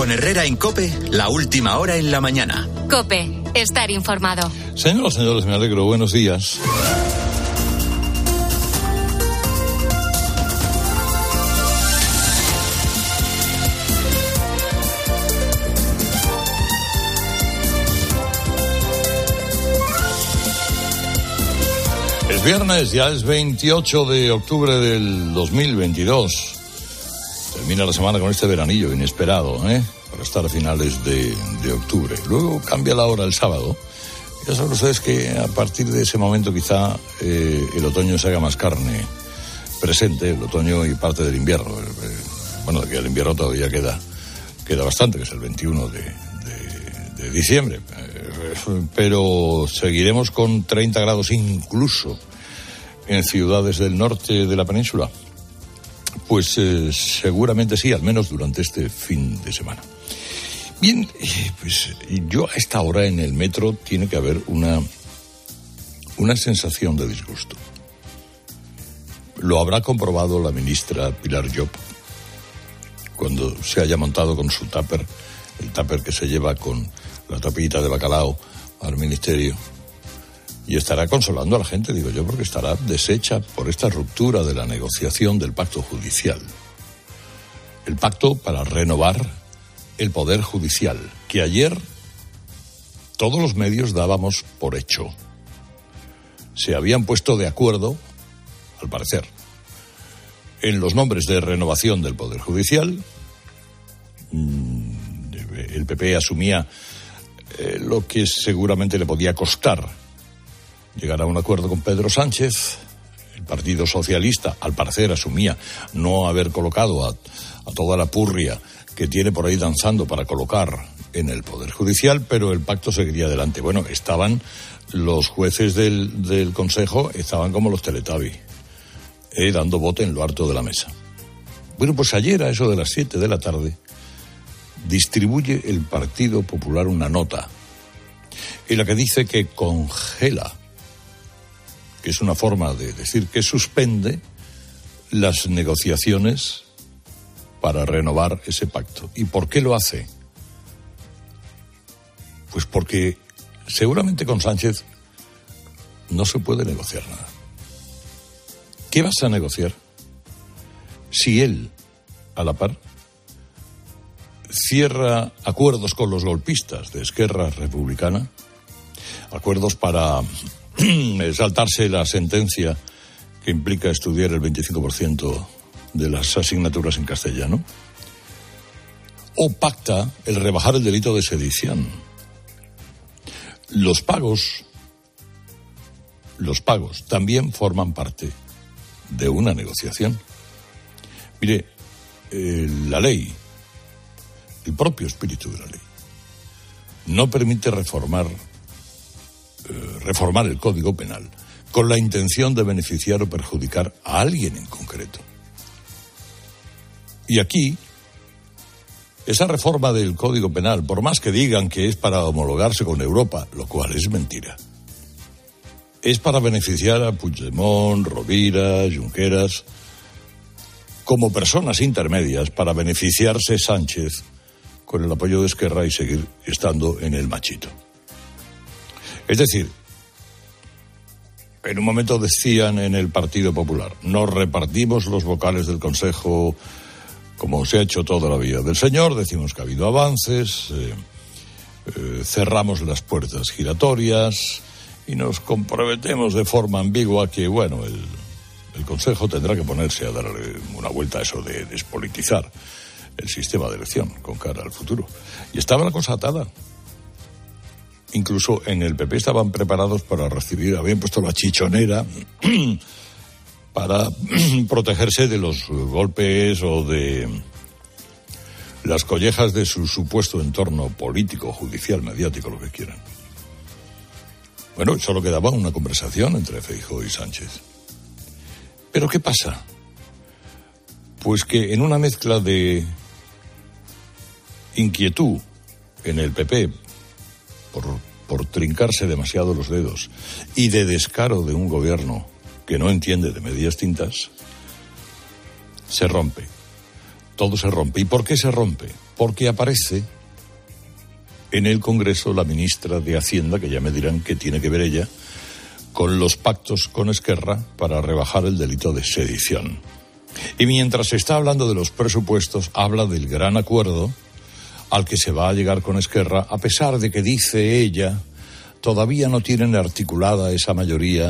Con Herrera en COPE, la última hora en la mañana. COPE, estar informado. Señoras, me alegro. Buenos días. Es viernes, ya es 28 de octubre del 2022. Termina la semana con este veranillo inesperado, para estar a finales de octubre. Luego cambia la hora el sábado. Ya saben ustedes que a partir de ese momento quizá el otoño se haga más carne presente, el otoño y parte del invierno. Bueno, de que el invierno todavía queda bastante, que es el 21 de diciembre. Pero seguiremos con 30 grados incluso en ciudades del norte de la península. Pues seguramente sí, al menos durante este fin de semana. Bien, pues yo a esta hora en el metro tiene que haber una sensación de disgusto. Lo habrá comprobado la ministra Pilar Llop cuando se haya montado con su tupper, el tupper que se lleva con la tapita de bacalao al ministerio. Y estará consolando a la gente, digo yo, porque estará deshecha por esta ruptura de la negociación del pacto judicial. El pacto para renovar el poder judicial, que ayer todos los medios dábamos por hecho. Se habían puesto de acuerdo, al parecer, en los nombres de renovación del poder judicial. El PP asumía lo que seguramente le podía costar llegar a un acuerdo con Pedro Sánchez. El Partido Socialista, al parecer, asumía no haber colocado a toda la purria que tiene por ahí danzando para colocar en el Poder Judicial, pero el pacto seguiría adelante. Bueno, estaban los jueces del Consejo, estaban como los Teletubbies, dando bote en lo harto de la mesa. Bueno, pues ayer, a eso de las 7 de la tarde, distribuye el Partido Popular una nota en la que dice que congela, que es una forma de decir que suspende las negociaciones para renovar ese pacto. ¿Y por qué lo hace? Pues porque seguramente con Sánchez no se puede negociar nada. ¿Qué vas a negociar si él, a la par, cierra acuerdos con los golpistas de Esquerra Republicana, acuerdos para saltarse la sentencia que implica estudiar el 25% de las asignaturas en castellano, o pacta el rebajar el delito de sedición? Los pagos también forman parte de una negociación. Mire, la ley, el propio espíritu de la ley, no permite reformar el Código Penal con la intención de beneficiar o perjudicar a alguien en concreto. Y aquí, esa reforma del Código Penal, por más que digan que es para homologarse con Europa, lo cual es mentira, es para beneficiar a Puigdemont, Rovira, Junqueras, como personas intermedias, para beneficiarse Sánchez con el apoyo de Esquerra y seguir estando en el machito. Es decir, en un momento decían en el Partido Popular, nos repartimos los vocales del Consejo como se ha hecho toda la vida del señor, decimos que ha habido avances, cerramos las puertas giratorias y nos comprometemos de forma ambigua que, bueno, el Consejo tendrá que ponerse a darle una vuelta a eso de despolitizar el sistema de elección con cara al futuro. Y estaba la cosa atada. Incluso en el PP estaban preparados para recibir, habían puesto la chichonera para protegerse de los golpes o de las collejas de su supuesto entorno político, judicial, mediático, lo que quieran. Bueno, solo quedaba una conversación entre Feijóo y Sánchez. ¿Pero qué pasa? Pues que en una mezcla de inquietud en el PP por trincarse demasiado los dedos y de descaro de un gobierno que no entiende de medias tintas, se rompe. todo se rompe. ¿Y por qué se rompe? Porque aparece en el Congreso la ministra de Hacienda, que ya me dirán qué tiene que ver ella, con los pactos con Esquerra para rebajar el delito de sedición. Y mientras se está hablando de los presupuestos, habla del gran acuerdo al que se va a llegar con Esquerra, a pesar de que, dice ella, todavía no tienen articulada esa mayoría,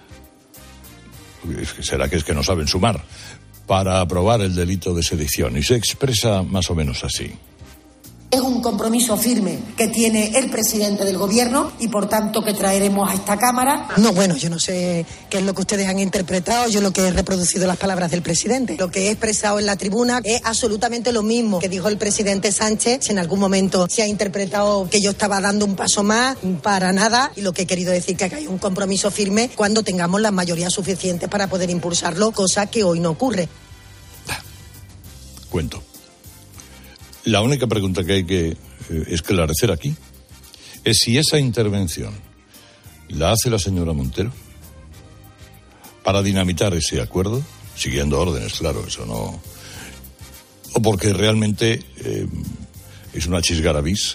será que es que no saben sumar, para aprobar el delito de sedición. Y se expresa más o menos así. Es un compromiso firme que tiene el presidente del gobierno y, por tanto, que traeremos a esta Cámara. No, bueno, yo no sé qué es lo que ustedes han interpretado, yo lo que he reproducido las palabras del presidente. Lo que he expresado en la tribuna es absolutamente lo mismo que dijo el presidente Sánchez. Si en algún momento se ha interpretado que yo estaba dando un paso más, para nada, y lo que he querido decir que hay un compromiso firme cuando tengamos las mayorías suficientes para poder impulsarlo, cosa que hoy no ocurre. Cuento. La única pregunta que hay que esclarecer aquí es si esa intervención la hace la señora Montero para dinamitar ese acuerdo, siguiendo órdenes, claro, eso no... o porque realmente es una chisgarabís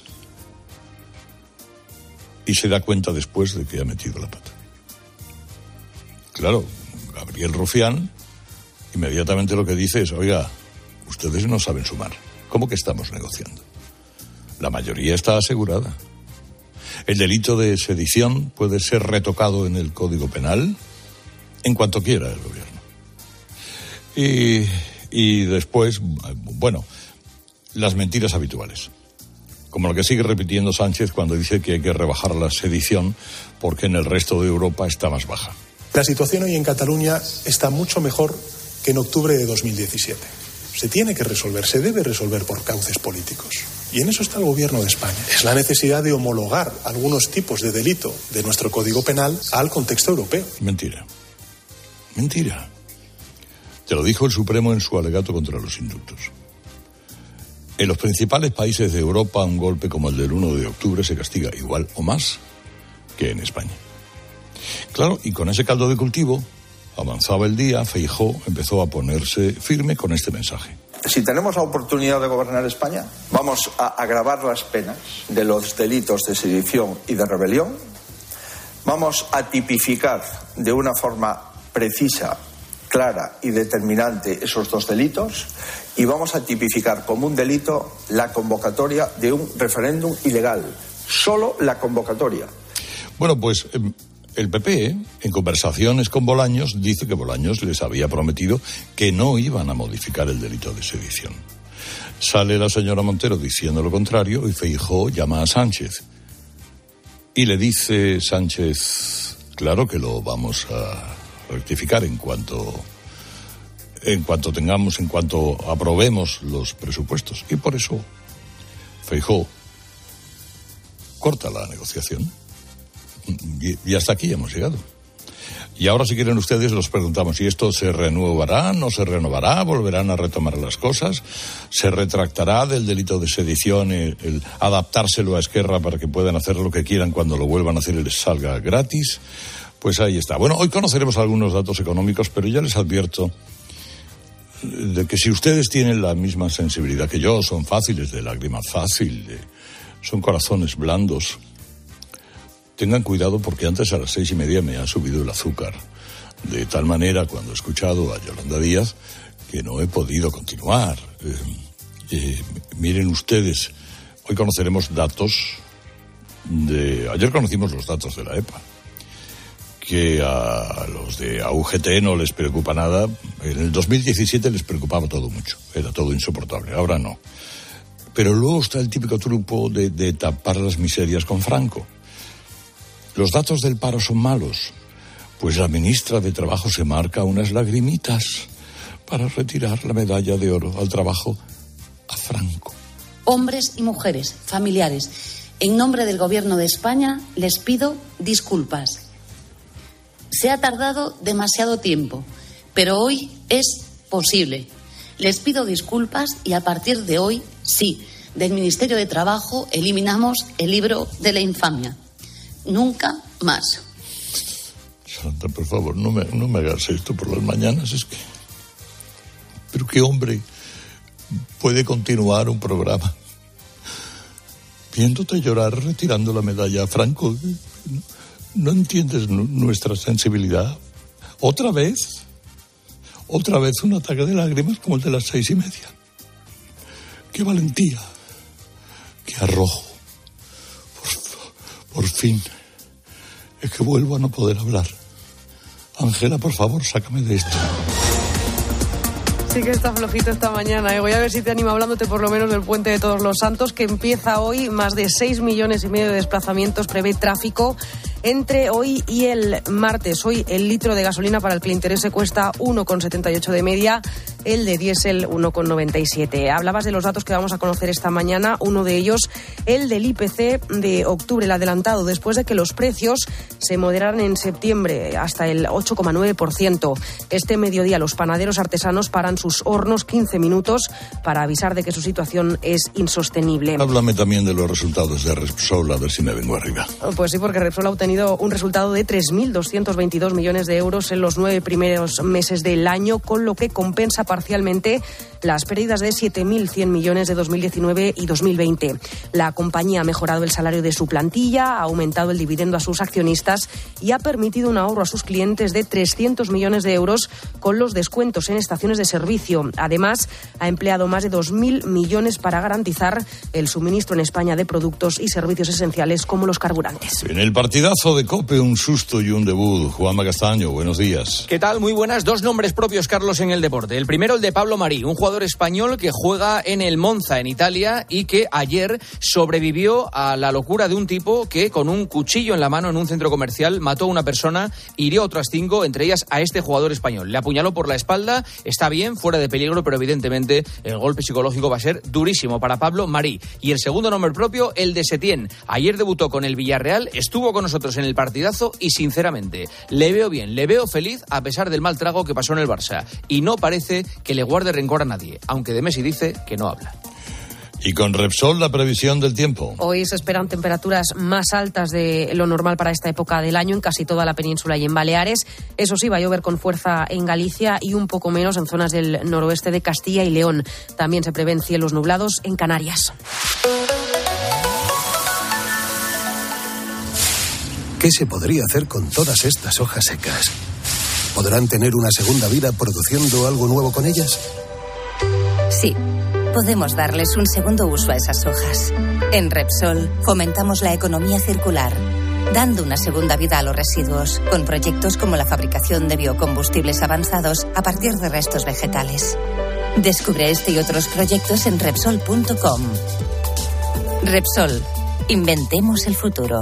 y se da cuenta después de que ha metido la pata. Claro, Gabriel Rufián inmediatamente lo que dice es: oiga, ustedes no saben sumar. ¿Cómo que estamos negociando? La mayoría está asegurada. El delito de sedición puede ser retocado en el Código Penal en cuanto quiera el gobierno. Y después, bueno, las mentiras habituales. Como lo que sigue repitiendo Sánchez cuando dice que hay que rebajar la sedición porque en el resto de Europa está más baja. La situación hoy en Cataluña está mucho mejor que en octubre de 2017. Se tiene que resolver, se debe resolver por cauces políticos. Y en eso está el gobierno de España. Es la necesidad de homologar algunos tipos de delito de nuestro Código Penal al contexto europeo. Mentira. Mentira. Te lo dijo el Supremo en su alegato contra los indultos. En los principales países de Europa, un golpe como el del 1 de octubre se castiga igual o más que en España. Claro, y con ese caldo de cultivo, avanzaba el día, Feijóo empezó a ponerse firme con este mensaje. Si tenemos la oportunidad de gobernar España, vamos a agravar las penas de los delitos de sedición y de rebelión, vamos a tipificar de una forma precisa, clara y determinante esos dos delitos, y vamos a tipificar como un delito la convocatoria de un referéndum ilegal. Solo la convocatoria. Bueno, pues el PP, en conversaciones con Bolaños, dice que Bolaños les había prometido que no iban a modificar el delito de sedición. Sale la señora Montero diciendo lo contrario y Feijóo llama a Sánchez. Y le dice Sánchez: claro que lo vamos a rectificar en cuanto aprobemos los presupuestos. Y por eso Feijóo corta la negociación. Y hasta aquí hemos llegado. Y ahora, si quieren ustedes, los preguntamos si esto se renovará, no se renovará, volverán a retomar las cosas, se retractará del delito de sedición, el adaptárselo a Esquerra para que puedan hacer lo que quieran cuando lo vuelvan a hacer y les salga gratis. Pues ahí está. Bueno, hoy conoceremos algunos datos económicos, pero ya les advierto de que si ustedes tienen la misma sensibilidad que yo, son fáciles de lágrima fácil, son corazones blandos, tengan cuidado porque antes a las 6:30 me ha subido el azúcar. De tal manera, cuando he escuchado a Yolanda Díaz, que no he podido continuar. Miren ustedes, hoy conoceremos datos ayer conocimos los datos de la EPA, que a los de UGT no les preocupa nada. En el 2017 les preocupaba todo mucho, era todo insoportable, ahora no. Pero luego está el típico truco de tapar las miserias con Franco. Los datos del paro son malos, pues la ministra de Trabajo se marca unas lagrimitas para retirar la medalla de oro al trabajo a Franco. Hombres y mujeres, familiares, en nombre del Gobierno de España les pido disculpas. Se ha tardado demasiado tiempo, pero hoy es posible. Les pido disculpas y a partir de hoy, sí, del Ministerio de Trabajo eliminamos el libro de la infamia. Nunca más. Santa, por favor, no me hagas esto por las mañanas, es que... Pero qué hombre puede continuar un programa viéndote llorar retirando la medalla a Franco. ¿No entiendes nuestra sensibilidad? ¿Otra vez un ataque de lágrimas como el de las 6:30? ¡Qué valentía! ¡Qué arrojo! Por fin. Es que vuelvo a no poder hablar. Ángela, por favor, sácame de esto. Sí que está flojito esta mañana. Voy a ver si te animo hablándote por lo menos del Puente de Todos los Santos, que empieza hoy. Más de 6,5 millones de desplazamientos prevé tráfico entre hoy y el martes. Hoy el litro de gasolina para el que le interese cuesta 1,78 de media, el de diésel 1,97. Hablabas de los datos que vamos a conocer esta mañana, uno de ellos el del IPC de octubre, el adelantado, después de que los precios se moderaran en septiembre hasta el 8,9%. Este mediodía los panaderos artesanos paran sus hornos 15 minutos para avisar de que su situación es insostenible. Háblame también de los resultados de Repsol, a ver si me vengo arriba. Pues sí, porque Repsol ha obtenido un resultado de 3.222 millones de euros en los 9 primeros meses del año, con lo que compensa parcialmente las pérdidas de 7.100 millones de 2019 y 2020. La compañía ha mejorado el salario de su plantilla, ha aumentado el dividendo a sus accionistas y ha permitido un ahorro a sus clientes de 300 millones de euros con los descuentos en estaciones de servicio. Además, ha empleado más de 2.000 millones para garantizar el suministro en España de productos y servicios esenciales como los carburantes. En el partidazo de COPE, un susto y un debut. Juanma Castaño, buenos días. ¿Qué tal? Muy buenas. 2 nombres propios, Carlos, en el deporte. El primero, el de Pablo Marí, un jugador español que juega en el Monza, en Italia, y que ayer sobrevivió a la locura de un tipo que, con un cuchillo en la mano en un centro comercial, mató a una persona, hirió a otras 5, entre ellas a este jugador español. Le apuñaló por la espalda, está bien, fuera de peligro, pero evidentemente el golpe psicológico va a ser durísimo para Pablo Marí. Y el segundo nombre propio, el de Setién. Ayer debutó con el Villarreal, estuvo con nosotros en el partidazo y, sinceramente, le veo bien, le veo feliz a pesar del mal trago que pasó en el Barça. Y no parece que le guarde rencor a nadie, aunque de Messi dice que no habla. Y con Repsol, la previsión del tiempo. Hoy se esperan temperaturas más altas de lo normal para esta época del año en casi toda la península y en Baleares. Eso sí, va a llover con fuerza en Galicia y un poco menos en zonas del noroeste de Castilla y León. También se prevén cielos nublados en Canarias. ¿Qué se podría hacer con todas estas hojas secas? ¿Podrán tener una segunda vida produciendo algo nuevo con ellas? Sí, podemos darles un segundo uso a esas hojas. En Repsol fomentamos la economía circular, dando una segunda vida a los residuos, con proyectos como la fabricación de biocombustibles avanzados a partir de restos vegetales. Descubre este y otros proyectos en Repsol.com. Repsol, inventemos el futuro.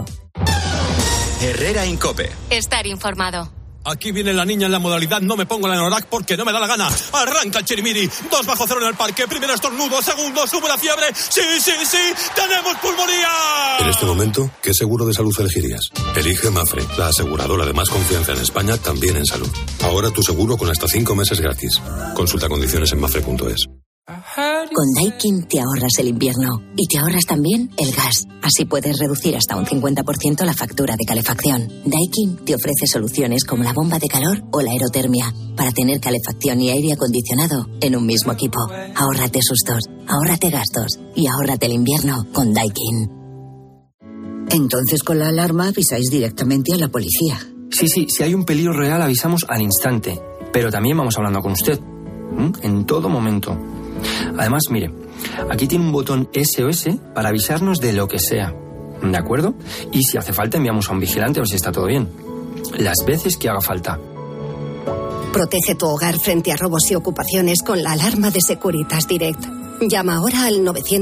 Herrera Incope. Estar informado. Aquí viene la niña en la modalidad no me pongo la Anorak porque no me da la gana. Arranca el Chirimiri. 2-0 en el parque. Primero estornudo. Segundo, sube la fiebre. Sí. ¡Tenemos pulmonía! En este momento, ¿qué seguro de salud elegirías? Elige Mafre, la aseguradora de más confianza en España, también en salud. Ahora tu seguro con hasta 5 meses gratis. Consulta condiciones en mafre.es. Con Daikin te ahorras el invierno y te ahorras también el gas. Así puedes reducir hasta un 50% la factura de calefacción. Daikin te ofrece soluciones como la bomba de calor o la aerotermia para tener calefacción y aire acondicionado en un mismo equipo. Ahórrate sustos, ahórrate gastos y ahórrate el invierno con Daikin. Entonces con la alarma avisáis directamente a la policía. Sí, si hay un peligro real avisamos al instante, pero también vamos hablando con usted, en todo momento. Además, mire, aquí tiene un botón SOS para avisarnos de lo que sea, ¿de acuerdo? Y si hace falta enviamos a un vigilante a ver si está todo bien. Las veces que haga falta. Protege tu hogar frente a robos y ocupaciones con la alarma de Securitas Direct. Llama ahora al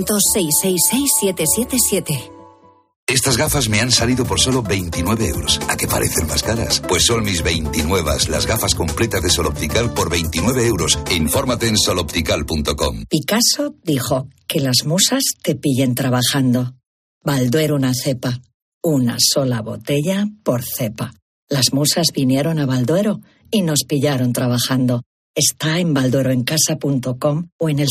900-666-777. Estas gafas me han salido por solo 29 euros. ¿A qué parecen más caras? Pues son mis 29, las gafas completas de Sol Optical por 29 euros. Infórmate en soloptical.com. Picasso dijo que las musas te pillen trabajando. Balduero una cepa. Una sola botella por cepa. Las musas vinieron a Balduero y nos pillaron trabajando. Está en baldueroencasa.com o en el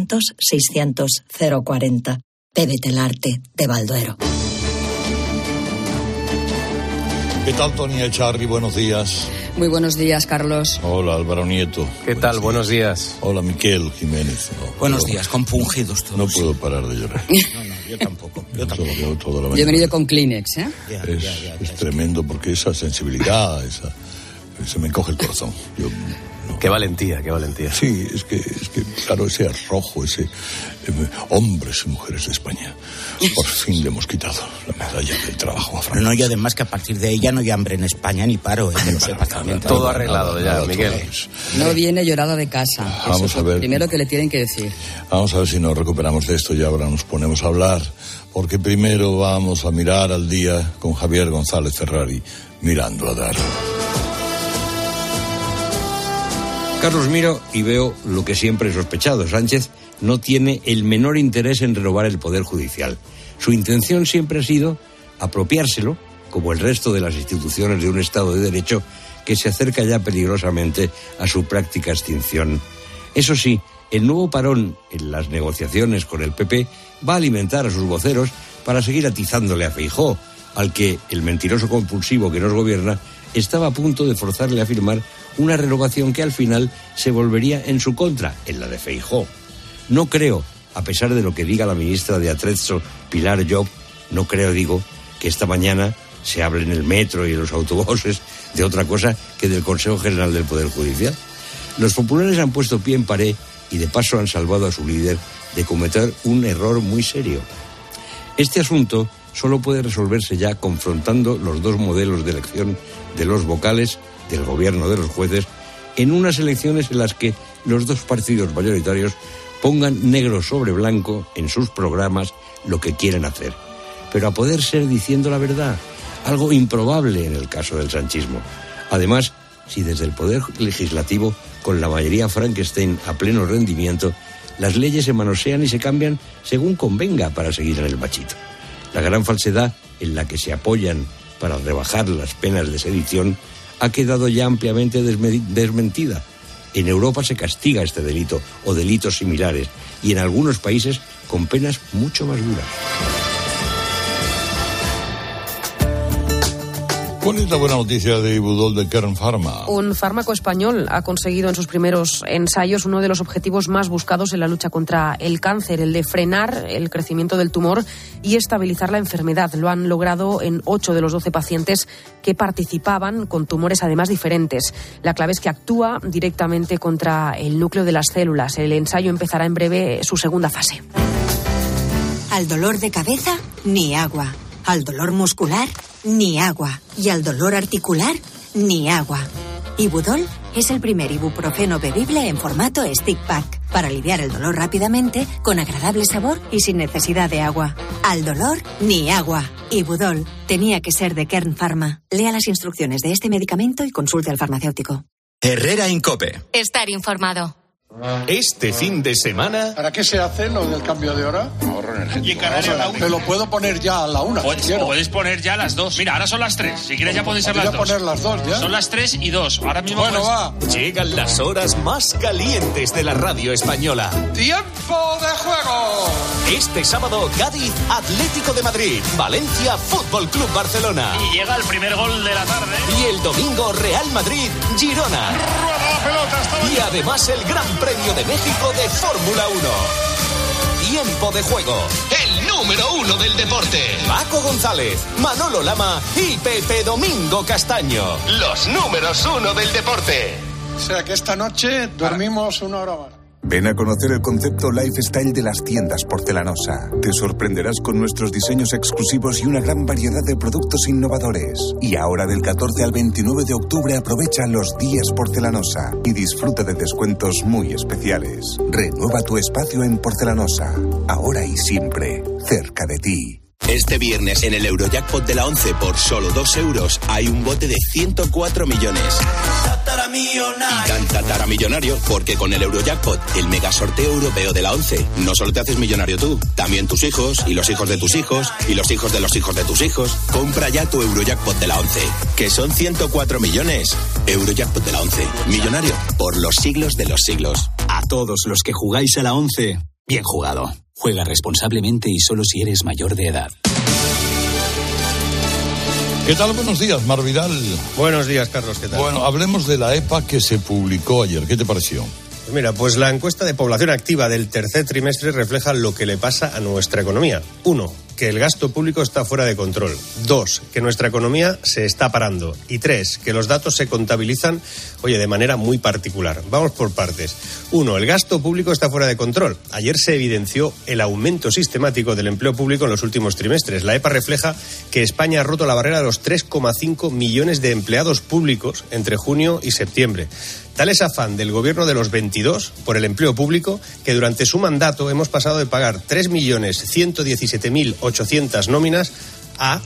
600-600-040. Bébete el arte de Balduero. ¿Qué tal, Tony Echarri? Buenos días. Muy buenos días, Carlos. Hola, Álvaro Nieto. ¿Qué tal? Buenos días. Hola, Miquel Jiménez. Buenos días, compungidos todos. No puedo parar de llorar. Yo tampoco. Yo he venido con Kleenex, ¿eh? Es tremendo porque esa sensibilidad, se me encoge el corazón. Qué valentía, qué valentía. Sí, es que claro, ese arrojo, hombres y mujeres de España, por fin le hemos quitado la medalla del trabajo a Francia. No, y además que a partir de ella no hay hambre en España ni paro, que lo sepas también. Todo arreglado ya, Miguel. No viene llorada de casa. Vamos a ver. Primero que le tienen que decir. Vamos a ver si nos recuperamos de esto y ahora nos ponemos a hablar, porque primero vamos a mirar al día con Javier González Ferrari, mirando a Dar. Carlos, miro y veo lo que siempre he sospechado. Sánchez no tiene el menor interés en renovar el Poder Judicial. Su intención siempre ha sido apropiárselo, como el resto de las instituciones de un Estado de Derecho que se acerca ya peligrosamente a su práctica extinción. Eso sí, el nuevo parón en las negociaciones con el PP va a alimentar a sus voceros para seguir atizándole a Feijóo, al que el mentiroso compulsivo que nos gobierna estaba a punto de forzarle a firmar una renovación que al final se volvería en su contra, en la de Feijóo. No creo, a pesar de lo que diga la ministra de Atrezzo, Pilar Llop, no creo, digo, que esta mañana se hable en el metro y en los autobuses de otra cosa que del Consejo General del Poder Judicial. Los populares han puesto pie en pared y de paso han salvado a su líder de cometer un error muy serio. Este asunto solo puede resolverse ya confrontando los dos modelos de elección de los vocales del gobierno de los jueces en unas elecciones en las que los dos partidos mayoritarios pongan negro sobre blanco en sus programas lo que quieren hacer. Pero a poder ser diciendo la verdad, algo improbable en el caso del sanchismo. Además, si desde el Poder Legislativo, con la mayoría Frankenstein a pleno rendimiento, las leyes se manosean y se cambian según convenga para seguir en el machito. La gran falsedad en la que se apoyan para rebajar las penas de sedición ha quedado ya ampliamente desmentida. En Europa se castiga este delito o delitos similares y en algunos países con penas mucho más duras. ¿Cuál es la buena noticia de Ibudol de Kern Pharma? Un fármaco español ha conseguido en sus primeros ensayos uno de los objetivos más buscados en la lucha contra el cáncer, el de frenar el crecimiento del tumor y estabilizar la enfermedad. Lo han logrado en 8 de los 12 pacientes que participaban con tumores además diferentes. La clave es que actúa directamente contra el núcleo de las células. El ensayo empezará en breve su segunda fase. Al dolor de cabeza, ni agua. Al dolor muscular, ni agua. Y al dolor articular, ni agua. Ibudol es el primer ibuprofeno bebible en formato stick pack para aliviar el dolor rápidamente, con agradable sabor y sin necesidad de agua. Al dolor, ni agua. Ibudol tenía que ser de Kern Pharma. Lea las instrucciones de este medicamento y consulte al farmacéutico. Herrera Incope. Estar informado. Este fin de semana... ¿Para qué se hace lo del cambio de hora? Ahorro energético. Y en Canarias la 1. Me lo puedo poner ya a la 1. Puedes poner ya las 2. Mira, ahora son las 3. Si quieres ya pueden ser las 2. Poner las 2 ya. Son las 3 y 2. Ahora mismo bueno, va. Llegan las horas más calientes de la radio española. ¡Tiempo de juego! Este sábado, Cádiz, Atlético de Madrid. Valencia, Fútbol Club Barcelona. Y llega el primer gol de la tarde. Y el domingo, Real Madrid, Girona. ¡Rueda la pelota! Y además el Gran Premio de México de Fórmula 1. Tiempo de juego. El número 1 del deporte. Paco González, Manolo Lama y Pepe Domingo Castaño. Los números 1 del deporte. O sea que esta noche dormimos 1 hora más. Ven a conocer el concepto lifestyle de las tiendas Porcelanosa. Te sorprenderás con nuestros diseños exclusivos y una gran variedad de productos innovadores. Y ahora del 14 al 29 de octubre aprovecha los días Porcelanosa y disfruta de descuentos muy especiales. Renueva tu espacio en Porcelanosa, ahora y siempre, cerca de ti. Este viernes en el Eurojackpot de la 11 por solo 2 euros hay un bote de 104 millones. Y tan tataramillonario porque con el Eurojackpot, el mega sorteo europeo de la 11, no solo te haces millonario tú, también tus hijos y los hijos de tus hijos y los hijos de los hijos de tus hijos. Compra ya tu Eurojackpot de la 11, que son 104 millones. Eurojackpot de la 11, millonario por los siglos de los siglos. A todos los que jugáis a la 11, bien jugado. Juega responsablemente y solo si eres mayor de edad. ¿Qué tal? Buenos días, Mar Vidal. Buenos días, Carlos, ¿qué tal? Bueno, hablemos de la EPA que se publicó ayer. ¿Qué te pareció? Mira, pues la encuesta de población activa del tercer trimestre refleja lo que le pasa a nuestra economía. 1, que el gasto público está fuera de control. 2, que nuestra economía se está parando. Y 3, que los datos se contabilizan, de manera muy particular. Vamos por partes. 1, el gasto público está fuera de control. Ayer se evidenció el aumento sistemático del empleo público en los últimos trimestres. La EPA refleja que España ha roto la barrera de los 3,5 millones de empleados públicos entre junio y septiembre. Tal es afán del gobierno de los 22 por el empleo público que durante su mandato hemos pasado de pagar 3.117.800 nóminas a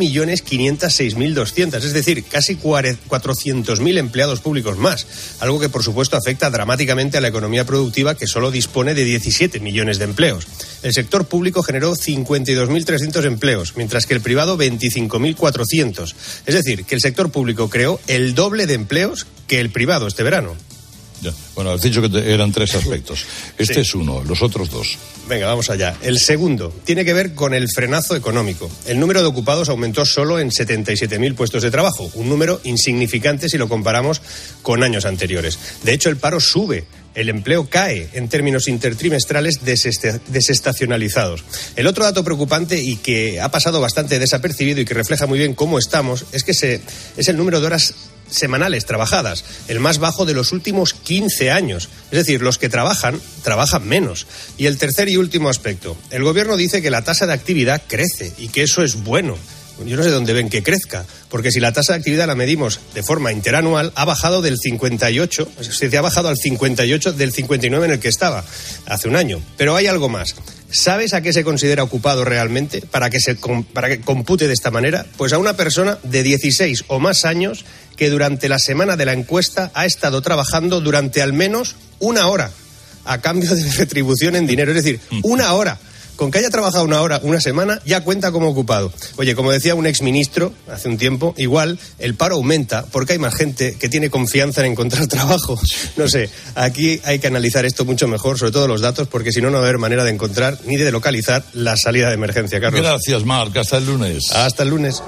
3.506.200, es decir, casi 400.000 empleados públicos más, algo que por supuesto afecta dramáticamente a la economía productiva que solo dispone de 17 millones de empleos. El sector público generó 52.300 empleos, mientras que el privado 25.400. Es decir, que el sector público creó el doble de empleos que el privado este verano. Ya. Bueno, has dicho que eran 3 aspectos. Este es uno, los otros 2. Venga, vamos allá. El segundo tiene que ver con el frenazo económico. El número de ocupados aumentó solo en 77.000 puestos de trabajo, un número insignificante si lo comparamos con años anteriores. De hecho, el paro sube. El empleo cae en términos intertrimestrales desestacionalizados. El otro dato preocupante y que ha pasado bastante desapercibido y que refleja muy bien cómo estamos es que es el número de horas semanales trabajadas, el más bajo de los últimos 15 años. Es decir, los que trabajan menos. Y el tercer y último aspecto. El gobierno dice que la tasa de actividad crece y que eso es bueno. Yo no sé dónde ven que crezca, porque si la tasa de actividad la medimos de forma interanual, ha bajado del 58, ha bajado al 58 del 59 en el que estaba hace un año. Pero hay algo más. ¿Sabes a qué se considera ocupado realmente para que compute de esta manera? Pues a una persona de 16 o más años que durante la semana de la encuesta ha estado trabajando durante al menos 1 hora a cambio de retribución en dinero. Es decir, 1 hora. Con que haya trabajado 1 hora, una semana, ya cuenta como ocupado. Oye, como decía un exministro hace un tiempo, igual el paro aumenta porque hay más gente que tiene confianza en encontrar trabajo. No sé, aquí hay que analizar esto mucho mejor, sobre todo los datos, porque si no, no va a haber manera de encontrar ni de localizar la salida de emergencia, Carlos. Gracias, Marc. Hasta el lunes. Hasta el lunes.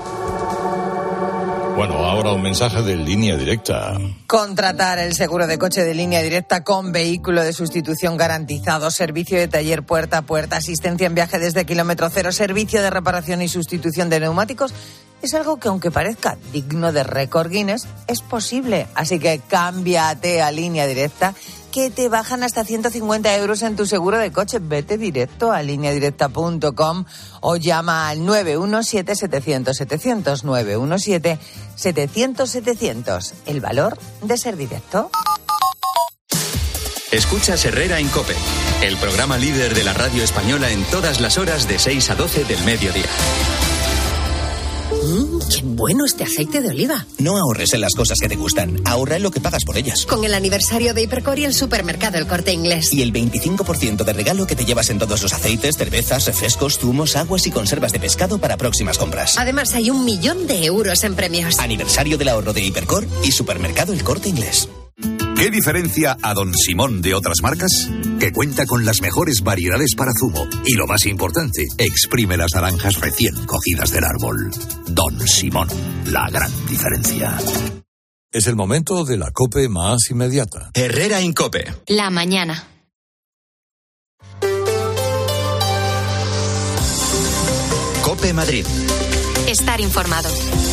Bueno, ahora un mensaje de Línea Directa. Contratar el seguro de coche de Línea Directa con vehículo de sustitución garantizado, servicio de taller puerta a puerta, asistencia en viaje desde kilómetro cero, servicio de reparación y sustitución de neumáticos, es algo que, aunque parezca digno de récord Guinness, es posible. Así que cámbiate a Línea Directa, que te bajan hasta 150 euros en tu seguro de coche. Vete directo a lineadirecta.com o llama al 917-700-700, 917-700-700. El valor de ser directo. Escuchas Herrera en COPE, el programa líder de la radio española en todas las horas de 6 a 12 del mediodía. ¡Qué bueno este aceite de oliva! No ahorres en las cosas que te gustan, ahorra en lo que pagas por ellas. Con el aniversario de Hipercor y el supermercado El Corte Inglés. Y el 25% de regalo que te llevas en todos los aceites, cervezas, refrescos, zumos, aguas y conservas de pescado para próximas compras. Además hay 1 millón de euros en premios. Aniversario del ahorro de Hipercor y supermercado El Corte Inglés. ¿Qué diferencia a Don Simón de otras marcas? Que cuenta con las mejores variedades para zumo. Y lo más importante, exprime las naranjas recién cogidas del árbol. Don Simón, la gran diferencia. Es el momento de la COPE más inmediata. Herrera en COPE. La mañana. COPE Madrid. Estar informado.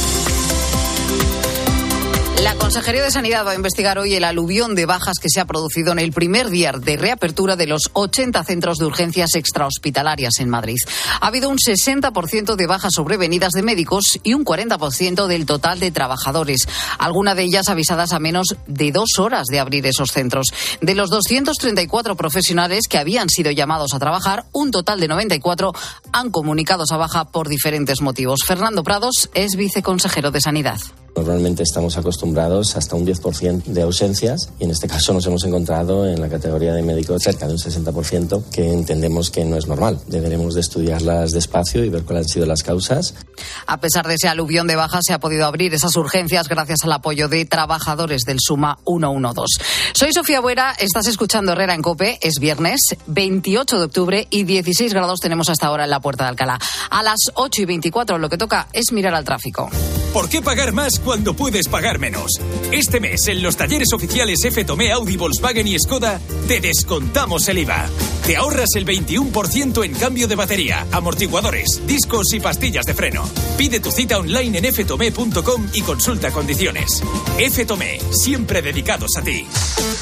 La Consejería de Sanidad va a investigar hoy el aluvión de bajas que se ha producido en el primer día de reapertura de los 80 centros de urgencias extrahospitalarias en Madrid. Ha habido un 60% de bajas sobrevenidas de médicos y un 40% del total de trabajadores, algunas de ellas avisadas a menos de 2 horas de abrir esos centros. De los 234 profesionales que habían sido llamados a trabajar, un total de 94 han comunicado esa baja por diferentes motivos. Fernando Prados es viceconsejero de Sanidad. Normalmente estamos acostumbrados hasta un 10% de ausencias y en este caso nos hemos encontrado en la categoría de médicos cerca de un 60% que entendemos que no es normal. Deberemos de estudiarlas despacio y ver cuáles han sido las causas. A pesar de ese aluvión de bajas, se ha podido abrir esas urgencias gracias al apoyo de trabajadores del SUMA 112. Soy Sofía Buera, estás escuchando Herrera en COPE. Es viernes 28 de octubre y 16 grados tenemos hasta ahora en la Puerta de Alcalá. A las 8:24 lo que toca es mirar al tráfico. ¿Por qué pagar más cuando puedes pagar menos? Este mes, en los talleres oficiales F. Tomé, Audi, Volkswagen y Skoda, te descontamos el IVA. Te ahorras el 21% en cambio de batería, amortiguadores, discos y pastillas de freno. Pide tu cita online en ftome.com y consulta condiciones. F. Tomé, siempre dedicados a ti.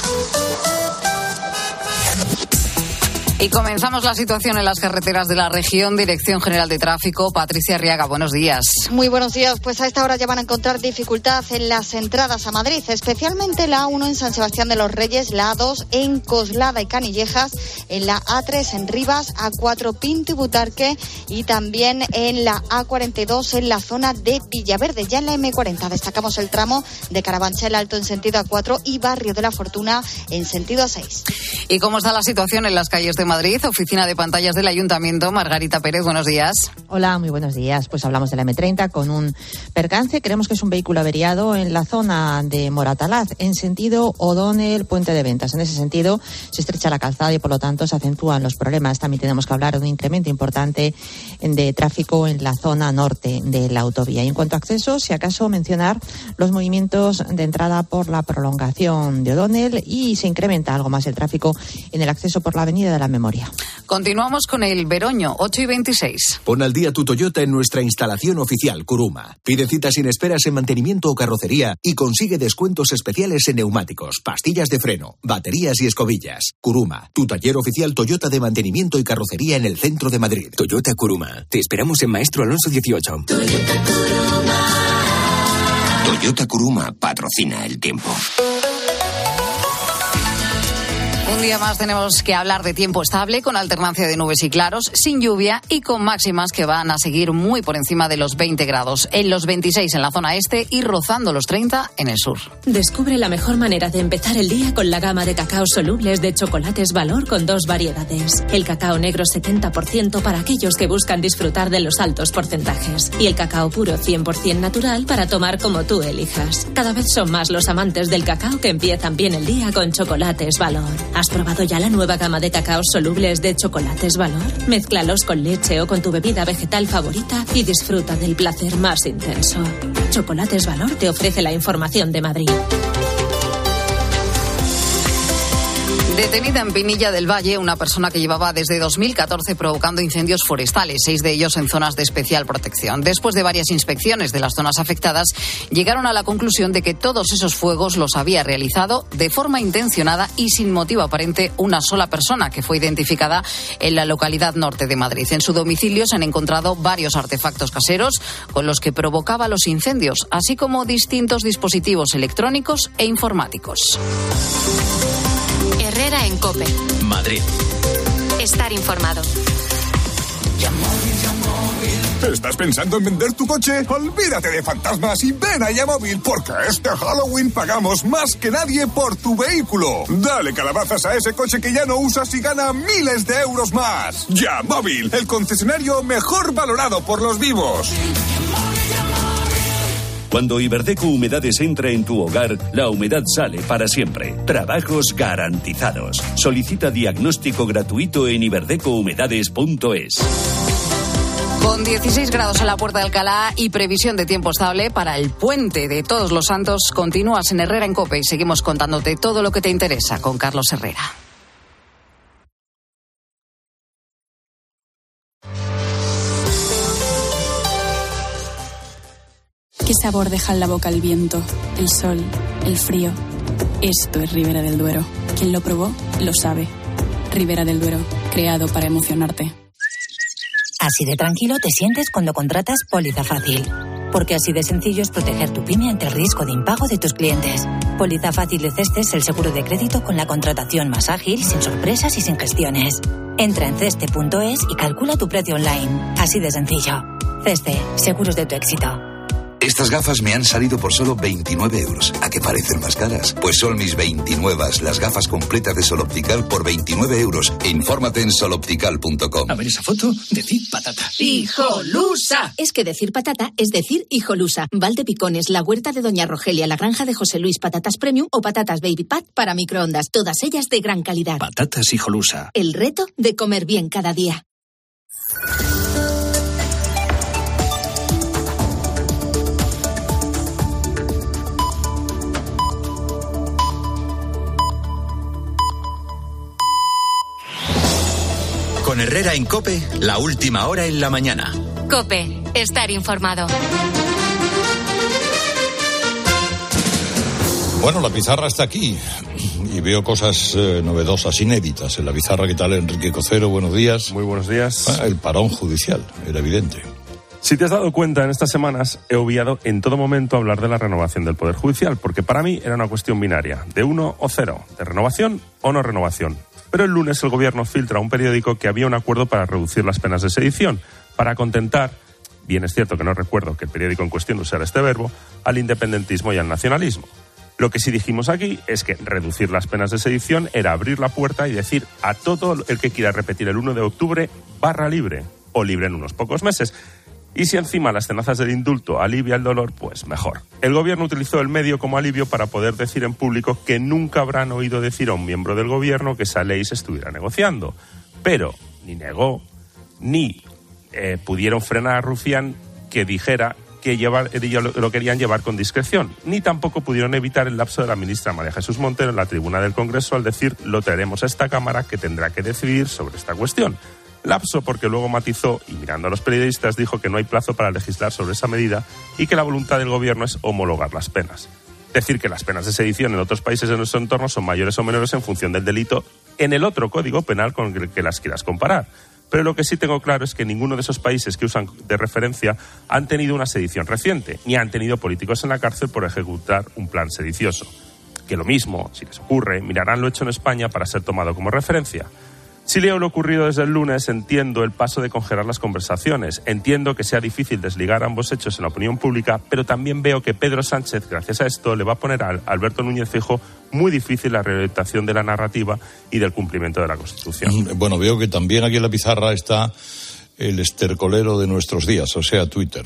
Y comenzamos la situación en las carreteras de la región. Dirección General de Tráfico, Patricia Arriaga, buenos días. Muy buenos días. Pues a esta hora ya van a encontrar dificultad en las entradas a Madrid, especialmente la A1 en San Sebastián de los Reyes, la A2 en Coslada y Canillejas, en la A3 en Rivas, A4 Pinto y Butarque y también en la A42 en la zona de Villaverde. Ya en la M40 destacamos el tramo de Carabanchel Alto en sentido A4 y Barrio de la Fortuna en sentido A6. ¿Y cómo está la situación en las calles de Madrid? Oficina de pantallas del Ayuntamiento, Margarita Pérez, buenos días. Hola, muy buenos días. Pues hablamos de la M30 con un percance. Creemos que es un vehículo averiado en la zona de Moratalaz, en sentido O'Donnell, Puente de Ventas. En ese sentido se estrecha la calzada y por lo tanto se acentúan los problemas. También tenemos que hablar de un incremento importante de tráfico en la zona norte de la autovía. Y en cuanto a acceso, si acaso mencionar los movimientos de entrada por la prolongación de O'Donnell y se incrementa algo más el tráfico en el acceso por la avenida de la Memoria. Continuamos con el Veroño, 8:26. Pon al día tu Toyota en nuestra instalación oficial Kuruma. Pide cita sin esperas en mantenimiento o carrocería y consigue descuentos especiales en neumáticos, pastillas de freno, baterías y escobillas. Kuruma, tu taller oficial Toyota de mantenimiento y carrocería en el centro de Madrid. Toyota Kuruma. Te esperamos en Maestro Alonso 18. Toyota Kuruma. Toyota Kuruma patrocina el tiempo. Un día más tenemos que hablar de tiempo estable, con alternancia de nubes y claros, sin lluvia y con máximas que van a seguir muy por encima de los 20 grados. En los 26 en la zona este y rozando los 30 en el sur. Descubre la mejor manera de empezar el día con la gama de cacao solubles de Chocolates Valor con 2 variedades. El cacao negro 70% para aquellos que buscan disfrutar de los altos porcentajes. Y el cacao puro 100% natural para tomar como tú elijas. Cada vez son más los amantes del cacao que empiezan bien el día con Chocolates Valor. ¿Has probado ya la nueva gama de cacaos solubles de Chocolates Valor? Mézclalos con leche o con tu bebida vegetal favorita y disfruta del placer más intenso. Chocolates Valor te ofrece la información de Madrid. Detenida en Pinilla del Valle una persona que llevaba desde 2014 provocando incendios forestales, 6 de ellos en zonas de especial protección. Después de varias inspecciones de las zonas afectadas, llegaron a la conclusión de que todos esos fuegos los había realizado de forma intencionada y sin motivo aparente una sola persona, que fue identificada en la localidad norte de Madrid. En su domicilio se han encontrado varios artefactos caseros con los que provocaba los incendios, así como distintos dispositivos electrónicos e informáticos. Herrera en COPE. Madrid. Estar informado. ¿Estás pensando en vender tu coche? Olvídate de fantasmas y ven a Yamóvil, porque este Halloween pagamos más que nadie por tu vehículo. Dale calabazas a ese coche que ya no usas y gana miles de euros más. Yamóvil, el concesionario mejor valorado por los vivos. Cuando Iberdeco Humedades entra en tu hogar, la humedad sale para siempre. Trabajos garantizados. Solicita diagnóstico gratuito en iberdecohumedades.es. Con 16 grados a la Puerta de Alcalá y previsión de tiempo estable para el puente de Todos los Santos, continúas en Herrera en COPE y seguimos contándote todo lo que te interesa con Carlos Herrera. ¿Qué sabor deja en la boca el viento, el sol, el frío? Esto es Ribera del Duero. Quien lo probó, lo sabe. Ribera del Duero, creado para emocionarte. Así de tranquilo te sientes cuando contratas Póliza Fácil. Porque así de sencillo es proteger tu pyme ante el riesgo de impago de tus clientes. Póliza Fácil de CESTE es el seguro de crédito con la contratación más ágil, sin sorpresas y sin gestiones. Entra en ceste.es y calcula tu precio online. Así de sencillo. CESTE, seguros de tu éxito. Estas gafas me han salido por solo 29 euros. ¿A qué parecen más caras? Pues son mis 29, las gafas completas de Sol Optical por 29 euros. Infórmate en soloptical.com. A ver esa foto, decir patata. ¡Hijolusa! Es que decir patata es decir hijolusa. Valdepicones, la huerta de Doña Rogelia, la granja de José Luis, patatas premium o patatas baby pat para microondas. Todas ellas de gran calidad. Patatas hijolusa. El reto de comer bien cada día. Con Herrera en COPE, la última hora en la mañana. COPE, estar informado. Bueno, la pizarra está aquí y veo cosas novedosas, inéditas en la pizarra. ¿Qué tal, Enrique Cocero? Buenos días. Muy buenos días. El parón judicial, era evidente. Si te has dado cuenta, en estas semanas he obviado en todo momento hablar de la renovación del Poder Judicial, porque para mí era una cuestión binaria, de 1 o 0, de renovación o no renovación. Pero el lunes el gobierno filtra a un periódico que había un acuerdo para reducir las penas de sedición, para contentar, bien es cierto que no recuerdo que el periódico en cuestión usara este verbo, al independentismo y al nacionalismo. Lo que sí dijimos aquí es que reducir las penas de sedición era abrir la puerta y decir a todo el que quiera repetir el 1 de octubre, barra libre, o libre en unos pocos meses. Y si encima las tenazas del indulto alivia el dolor, pues mejor. El gobierno utilizó el medio como alivio para poder decir en público que nunca habrán oído decir a un miembro del gobierno que esa ley se estuviera negociando. Pero ni negó, ni pudieron frenar a Rufián que dijera que lo querían llevar con discreción. Ni tampoco pudieron evitar el lapso de la ministra María Jesús Montero en la tribuna del Congreso al decir lo traeremos a esta Cámara que tendrá que decidir sobre esta cuestión. Lapso porque luego matizó y mirando a los periodistas dijo que no hay plazo para legislar sobre esa medida y que la voluntad del gobierno es homologar las penas. Decir que las penas de sedición en otros países de nuestro entorno son mayores o menores en función del delito en el otro código penal con el que las quieras comparar. Pero lo que sí tengo claro es que ninguno de esos países que usan de referencia han tenido una sedición reciente, ni han tenido políticos en la cárcel por ejecutar un plan sedicioso. Que lo mismo, si les ocurre, mirarán lo hecho en España para ser tomado como referencia. Si leo lo ocurrido desde el lunes, entiendo el paso de congelar las conversaciones, entiendo que sea difícil desligar ambos hechos en la opinión pública, pero también veo que Pedro Sánchez, gracias a esto, le va a poner a Alberto Núñez Feijóo muy difícil la reorientación de la narrativa y del cumplimiento de la Constitución. Bueno, veo que también aquí en la pizarra está el estercolero de nuestros días, o sea, Twitter.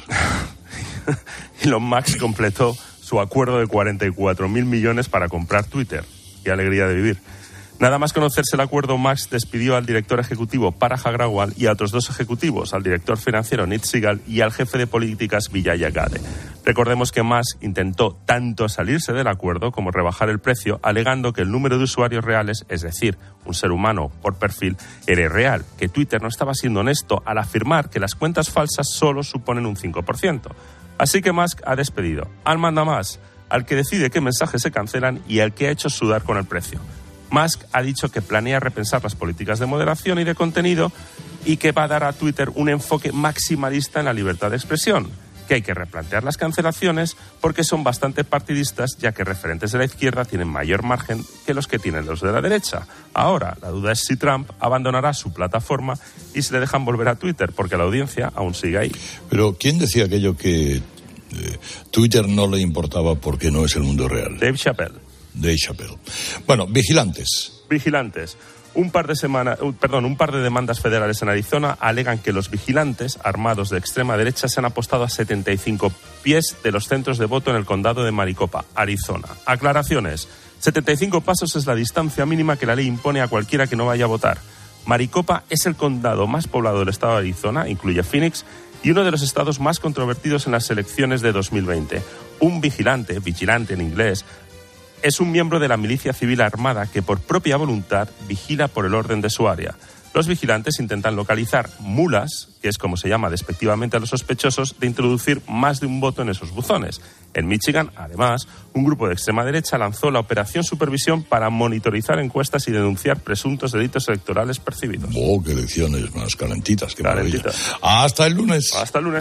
Elon Musk completó su acuerdo de 44.000 millones para comprar Twitter. Qué alegría de vivir. Nada más conocerse el acuerdo, Musk despidió al director ejecutivo Parag Agrawal y a otros 2 ejecutivos, al director financiero Ned Segal y al jefe de políticas Vijay Gadde. Recordemos que Musk intentó tanto salirse del acuerdo como rebajar el precio, alegando que el número de usuarios reales, es decir, un ser humano por perfil, era irreal, que Twitter no estaba siendo honesto al afirmar que las cuentas falsas solo suponen un 5%. Así que Musk ha despedido al mandamás, al que decide qué mensajes se cancelan y al que ha hecho sudar con el precio. Musk ha dicho que planea repensar las políticas de moderación y de contenido y que va a dar a Twitter un enfoque maximalista en la libertad de expresión, que hay que replantear las cancelaciones porque son bastante partidistas, ya que referentes de la izquierda tienen mayor margen que los que tienen los de la derecha. Ahora, la duda es si Trump abandonará su plataforma y se le dejan volver a Twitter, porque la audiencia aún sigue ahí. Pero, ¿quién decía aquello que Twitter no le importaba porque no es el mundo real? Dave Chappelle. Bueno, vigilantes. Un par de demandas federales en Arizona alegan que los vigilantes armados de extrema derecha se han apostado a 75 pies de los centros de voto en el condado de Maricopa, Arizona. Aclaraciones. 75 pasos es la distancia mínima que la ley impone a cualquiera que no vaya a votar. Maricopa es el condado más poblado del estado de Arizona, incluye Phoenix, y uno de los estados más controvertidos en las elecciones de 2020. Un vigilante en inglés, es un miembro de la milicia civil armada que por propia voluntad vigila por el orden de su área. Los vigilantes intentan localizar mulas, que es como se llama despectivamente a los sospechosos, de introducir más de un voto en esos buzones. En Michigan, además, un grupo de extrema derecha lanzó la Operación Supervisión para monitorizar encuestas y denunciar presuntos delitos electorales percibidos. ¡Qué elecciones más calentitas! ¡Qué maravilla! Hasta el lunes.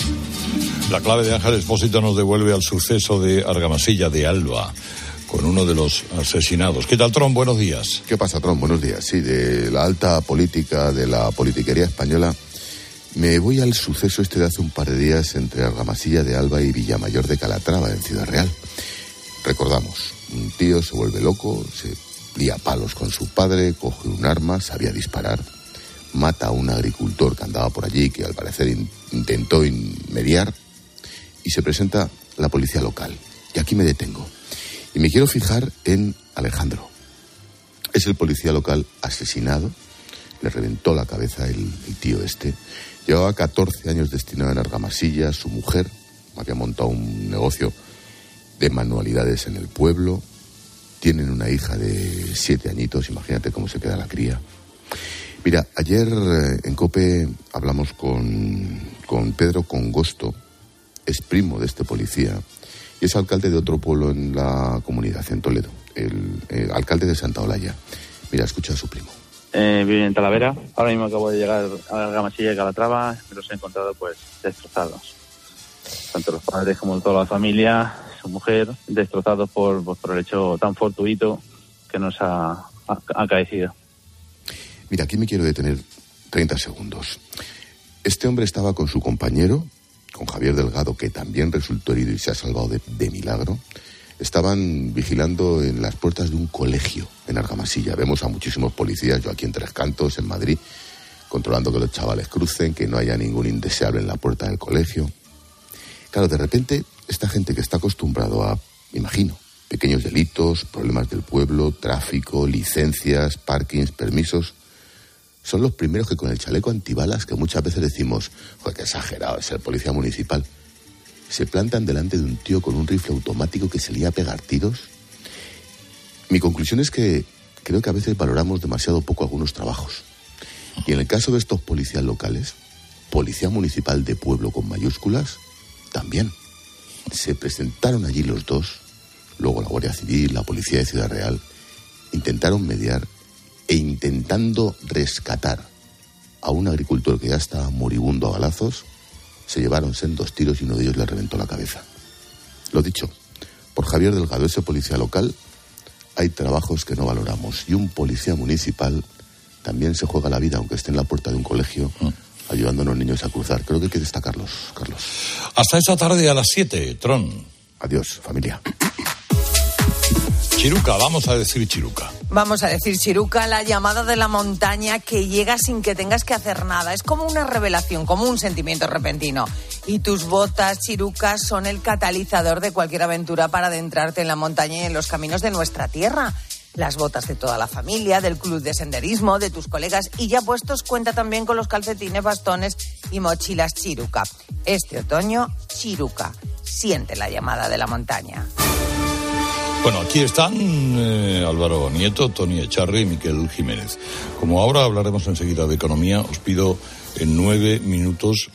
La clave de Ángel Expósito nos devuelve al suceso de Argamasilla de Alba, con uno de los asesinados. ¿Qué tal, Tron? Buenos días. ¿Qué pasa, Tron? Buenos días. Sí, de la alta política, de la politiquería española, Me voy al suceso de hace un par de días entre Argamasilla de Alba y Villamayor de Calatrava, en Ciudad Real. Recordamos, un tío se vuelve loco, se lía palos con su padre, coge un arma, sabía disparar, mata a un agricultor que andaba por allí, que al parecer intentó mediar, y se presenta la policía local. Y aquí me detengo. Y me quiero fijar en Alejandro. Es el policía local asesinado, le reventó la cabeza el tío este. Llevaba 14 años destinado en Argamasilla, su mujer había montado un negocio de manualidades en el pueblo, tienen una hija de 7 añitos, imagínate cómo se queda la cría. Mira, ayer en COPE hablamos con Pedro Congosto, es primo de este policía, y es alcalde de otro pueblo en la comunidad, en Toledo, el alcalde de Santa Olalla. Mira, escucha a su primo. Viven en Talavera. Ahora mismo acabo de llegar a Argamasilla y Calatrava. Me los he encontrado pues destrozados. Tanto los padres como toda la familia, su mujer, destrozados por el hecho tan fortuito que nos ha acaecido. Mira, aquí me quiero detener 30 segundos. Este hombre estaba con su compañero, con Javier Delgado, que también resultó herido y se ha salvado de milagro. Estaban vigilando en las puertas de un colegio en Argamasilla. Vemos a muchísimos policías, yo aquí en Tres Cantos, en Madrid, controlando que los chavales crucen, que no haya ningún indeseable en la puerta del colegio. Claro, de repente, esta gente que está acostumbrado a, imagino, pequeños delitos, problemas del pueblo, tráfico, licencias, parkings, permisos, son los primeros que con el chaleco antibalas, que muchas veces decimos, joder, qué exagerado es ser policía municipal, se plantan delante de un tío con un rifle automático que se lía a pegar tiros. Mi conclusión es que creo que a veces valoramos demasiado poco algunos trabajos. Y en el caso de estos policías locales, policía municipal de pueblo con mayúsculas, también. Se presentaron allí los dos, luego la Guardia Civil, la Policía de Ciudad Real, intentaron mediar e intentando rescatar a un agricultor que ya estaba moribundo a balazos, se llevaron sendos tiros y uno de ellos le reventó la cabeza. Lo dicho, por Javier Delgado, ese policía local, hay trabajos que no valoramos. Y un policía municipal también se juega la vida, aunque esté en la puerta de un colegio, ayudando a los niños a cruzar. Creo que hay que destacarlos, Carlos. Hasta esta tarde a las 7, Tron. Adiós, familia. Chiruca, vamos a decir Chiruca. Vamos a decir Chiruca, la llamada de la montaña que llega sin que tengas que hacer nada. Es como una revelación, como un sentimiento repentino. Y tus botas, Chiruca, son el catalizador de cualquier aventura para adentrarte en la montaña y en los caminos de nuestra tierra. Las botas de toda la familia, del club de senderismo, de tus colegas y ya puestos, cuenta también con los calcetines, bastones y mochilas Chiruca. Este otoño, Chiruca. Siente la llamada de la montaña. Bueno, aquí están Álvaro Nieto, Tony Echarri y Miquel Jiménez. Como ahora hablaremos enseguida de economía, os pido en 9 minutos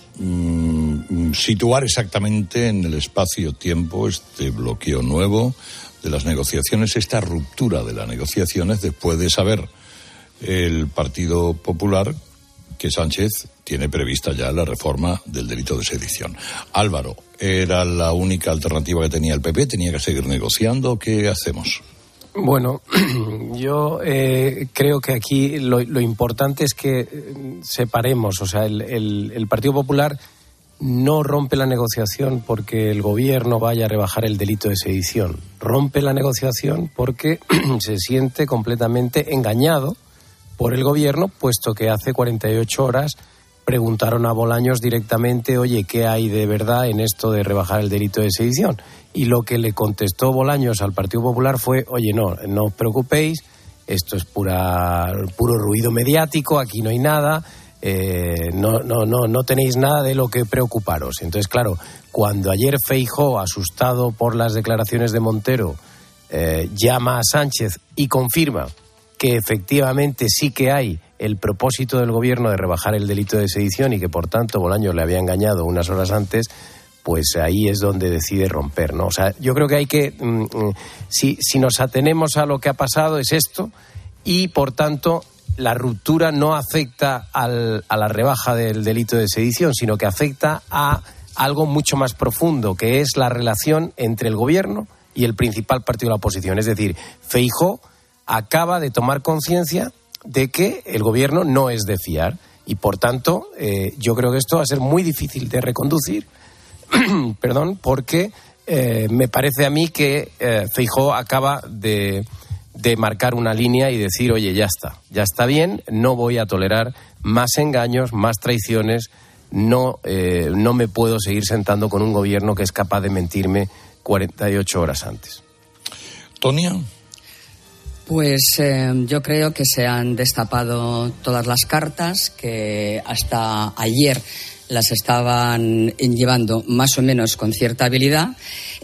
situar exactamente en el espacio-tiempo este bloqueo nuevo de las negociaciones, esta ruptura de las negociaciones después de saber el Partido Popular que Sánchez tiene prevista ya la reforma del delito de sedición. Álvaro, ¿era la única alternativa que tenía el PP? ¿Tenía que seguir negociando? ¿Qué hacemos? Bueno, yo creo que aquí lo importante es que separemos. O sea, el Partido Popular no rompe la negociación porque el gobierno vaya a rebajar el delito de sedición. Rompe la negociación porque se siente completamente engañado por el gobierno, puesto que hace 48 horas preguntaron a Bolaños directamente, oye, ¿qué hay de verdad en esto de rebajar el delito de sedición? Y lo que le contestó Bolaños al Partido Popular fue, oye, no os preocupéis, esto es puro ruido mediático, aquí no hay nada, no tenéis nada de lo que preocuparos. Entonces, claro, cuando ayer Feijóo, asustado por las declaraciones de Montero, llama a Sánchez y confirma que efectivamente sí que hay el propósito del gobierno de rebajar el delito de sedición y que por tanto Bolaños le había engañado unas horas antes, pues ahí es donde decide romper, ¿no? O sea, yo creo que hay que, si nos atenemos a lo que ha pasado es esto, y por tanto la ruptura no afecta a la rebaja del delito de sedición, sino que afecta a algo mucho más profundo, que es la relación entre el gobierno y el principal partido de la oposición. Es decir, Feijóo acaba de tomar conciencia de que el gobierno no es de fiar Y por tanto, yo creo que esto va a ser muy difícil de reconducir, porque me parece a mí que Feijóo acaba de marcar una línea y decir, oye, ya está bien, no voy a tolerar más engaños, más traiciones, no me puedo seguir sentando con un gobierno que es capaz de mentirme 48 horas antes. ¿Tonia? Pues yo creo que se han destapado todas las cartas, que hasta ayer las estaban llevando más o menos con cierta habilidad,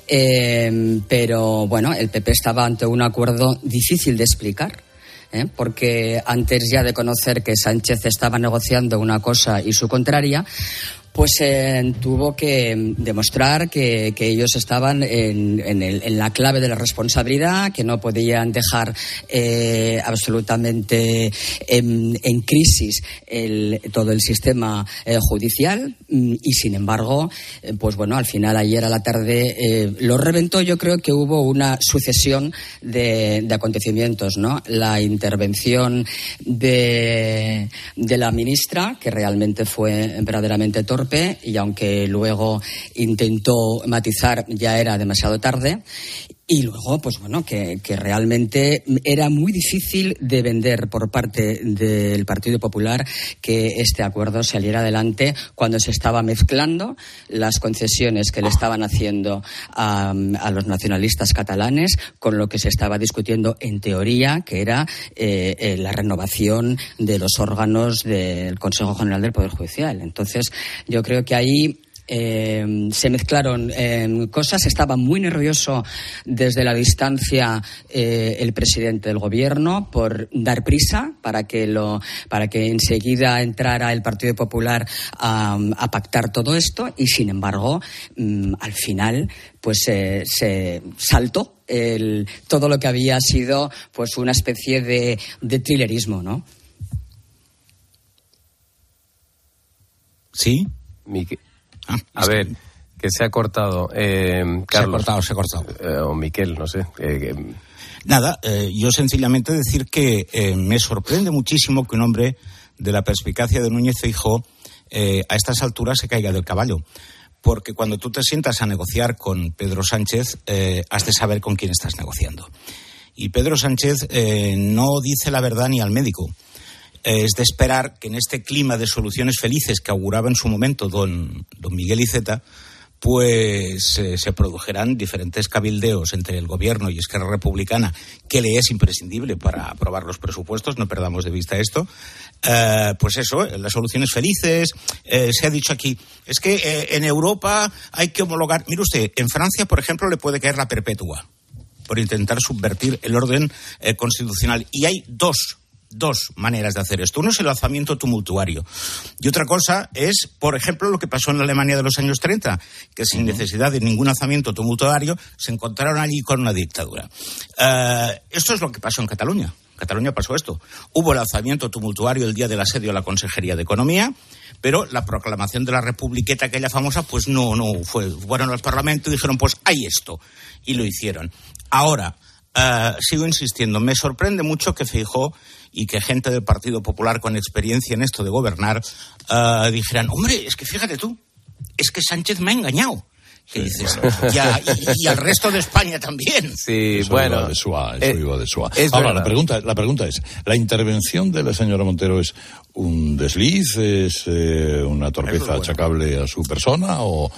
pero bueno, el PP estaba ante un acuerdo difícil de explicar, porque antes ya de conocer que Sánchez estaba negociando una cosa y su contraria, pues tuvo que demostrar que ellos estaban en la clave de la responsabilidad, que no podían dejar absolutamente en crisis todo el sistema judicial, y sin embargo, pues bueno, al final ayer a la tarde lo reventó. Yo creo que hubo una sucesión de acontecimientos, ¿no? La intervención de la ministra, que realmente fue verdaderamente torpe, y aunque luego intentó matizar, ya era demasiado tarde. Y luego, pues bueno, que realmente era muy difícil de vender por parte del Partido Popular que este acuerdo saliera adelante cuando se estaba mezclando las concesiones que le estaban haciendo a los nacionalistas catalanes con lo que se estaba discutiendo en teoría, que era la renovación de los órganos del Consejo General del Poder Judicial. Entonces, yo creo que ahí se mezclaron cosas. Estaba muy nervioso desde la distancia el presidente del gobierno por dar prisa para que enseguida entrara el Partido Popular a pactar todo esto, y sin embargo al final pues se saltó todo lo que había sido pues una especie de thrillerismo, ¿no? Sí. A ver, que se ha cortado. Carlos. Se ha cortado. O Miquel, no sé. Nada, yo sencillamente decir que me sorprende muchísimo que un hombre de la perspicacia de Núñez Feijóo a estas alturas se caiga del caballo. Porque cuando tú te sientas a negociar con Pedro Sánchez, has de saber con quién estás negociando. Y Pedro Sánchez no dice la verdad ni al médico. Es de esperar que en este clima de soluciones felices que auguraba en su momento don Miguel Iceta, pues se produjeran diferentes cabildeos entre el gobierno y Esquerra Republicana, que le es imprescindible para aprobar los presupuestos, no perdamos de vista esto. Pues eso, las soluciones felices, se ha dicho aquí, es que en Europa hay que homologar. Mire usted, en Francia, por ejemplo, le puede caer la perpetua por intentar subvertir el orden constitucional. Y hay dos maneras de hacer esto. Uno es el alzamiento tumultuario. Y otra cosa es, por ejemplo, lo que pasó en la Alemania de los años 30, que sin necesidad de ningún alzamiento tumultuario se encontraron allí con una dictadura. Esto es lo que pasó en Cataluña. En Cataluña pasó esto. Hubo el alzamiento tumultuario el día del asedio a la Consejería de Economía, pero la proclamación de la Republiqueta, aquella famosa, pues no fue. Fueron al Parlamento y dijeron, pues hay esto. Y lo hicieron. Ahora, sigo insistiendo, me sorprende mucho que Feijóo y que gente del Partido Popular con experiencia en esto de gobernar dijeran, hombre, es que fíjate tú, es que Sánchez me ha engañado. ¿Qué dices? Y al resto de España también. Sí, eso bueno. Iba de suave. Ahora, la pregunta es, ¿la intervención de la señora Montero es un desliz, es una torpeza achacable a su persona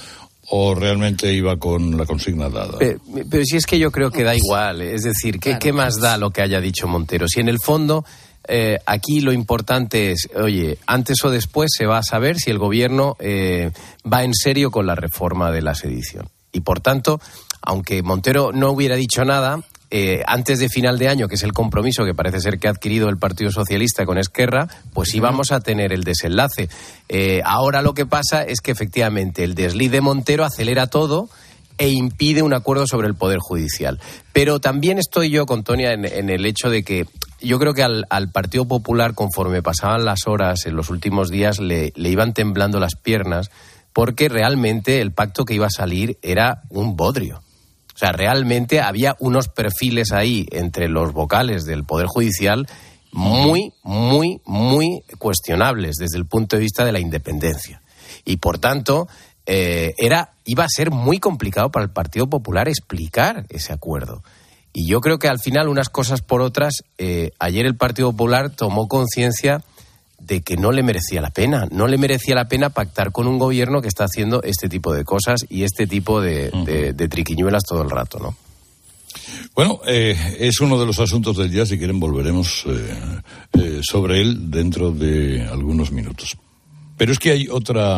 o realmente iba con la consigna dada? Pero si es que yo creo que da igual, es decir, ¿qué más da lo que haya dicho Montero? Si en el fondo aquí lo importante es, oye, antes o después se va a saber si el gobierno va en serio con la reforma de la sedición. Y por tanto, aunque Montero no hubiera dicho nada, antes de final de año, que es el compromiso que parece ser que ha adquirido el Partido Socialista con Esquerra, pues sí vamos a tener el desenlace. Ahora lo que pasa es que efectivamente el desliz de Montero acelera todo e impide un acuerdo sobre el Poder Judicial. Pero también estoy yo con Tonia en el hecho de que yo creo que al Partido Popular, conforme pasaban las horas en los últimos días, le iban temblando las piernas, porque realmente el pacto que iba a salir era un bodrio. O sea, realmente había unos perfiles ahí entre los vocales del Poder Judicial muy, muy, muy cuestionables desde el punto de vista de la independencia. Y por tanto, iba a ser muy complicado para el Partido Popular explicar ese acuerdo. Y yo creo que al final, unas cosas por otras, ayer el Partido Popular tomó conciencia de que no le merecía la pena. No le merecía la pena pactar con un gobierno que está haciendo este tipo de cosas y este tipo de triquiñuelas todo el rato, ¿no? Bueno, es uno de los asuntos del día. Si quieren, volveremos sobre él dentro de algunos minutos. Pero es que hay otra...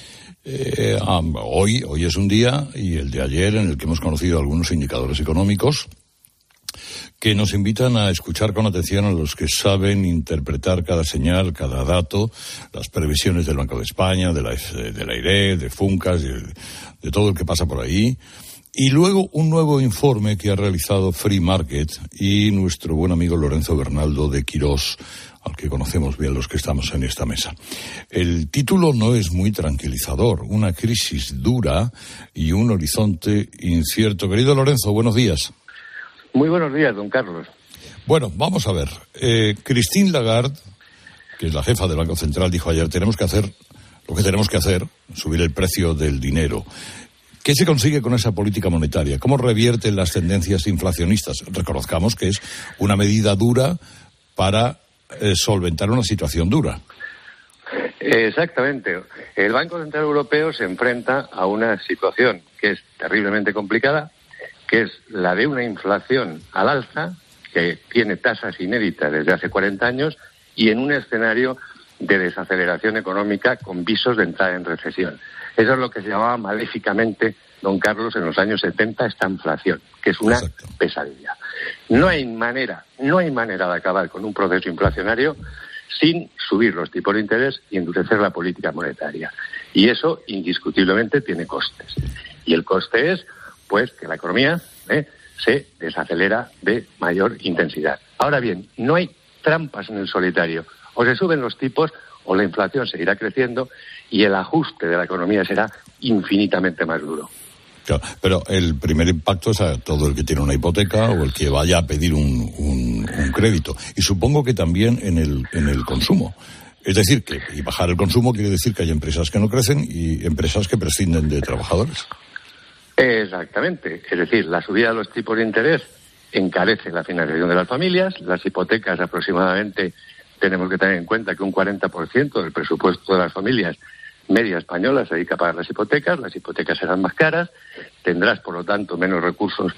hoy es un día, y el de ayer, en el que hemos conocido algunos indicadores económicos que nos invitan a escuchar con atención a los que saben interpretar cada señal, cada dato, las previsiones del Banco de España, de la AIRE, de Funcas, de todo el que pasa por ahí. Y luego un nuevo informe que ha realizado Free Market y nuestro buen amigo Lorenzo Bernaldo de Quirós, al que conocemos bien los que estamos en esta mesa. El título no es muy tranquilizador: una crisis dura y un horizonte incierto. Querido Lorenzo, buenos días. Muy buenos días, don Carlos. Bueno, vamos a ver. Christine Lagarde, que es la jefa del Banco Central, dijo ayer: tenemos que hacer lo que tenemos que hacer, subir el precio del dinero. ¿Qué se consigue con esa política monetaria? ¿Cómo revierten las tendencias inflacionistas? Reconozcamos que es una medida dura para solventar una situación dura. Exactamente. El Banco Central Europeo se enfrenta a una situación que es terriblemente complicada, que es la de una inflación al alza, que tiene tasas inéditas desde hace 40 años, y en un escenario de desaceleración económica con visos de entrada en recesión. Eso es lo que se llamaba maléficamente, don Carlos, en los años 70, esta inflación, que es una pesadilla. No hay manera de acabar con un proceso inflacionario sin subir los tipos de interés y endurecer la política monetaria. Y eso, indiscutiblemente, tiene costes. Y el coste es, pues, que la economía se desacelera de mayor intensidad. Ahora bien, no hay trampas en el solitario. O se suben los tipos o la inflación seguirá creciendo y el ajuste de la economía será infinitamente más duro. Claro, pero el primer impacto es a todo el que tiene una hipoteca o el que vaya a pedir un crédito. Y supongo que también en el consumo. Es decir, que y bajar el consumo quiere decir que hay empresas que no crecen y empresas que prescinden de trabajadores. Exactamente. Es decir, la subida de los tipos de interés encarece la financiación de las familias. Las hipotecas, aproximadamente, tenemos que tener en cuenta que un 40% del presupuesto de las familias media española se dedica a pagar las hipotecas serán más caras, tendrás, por lo tanto, menos recursos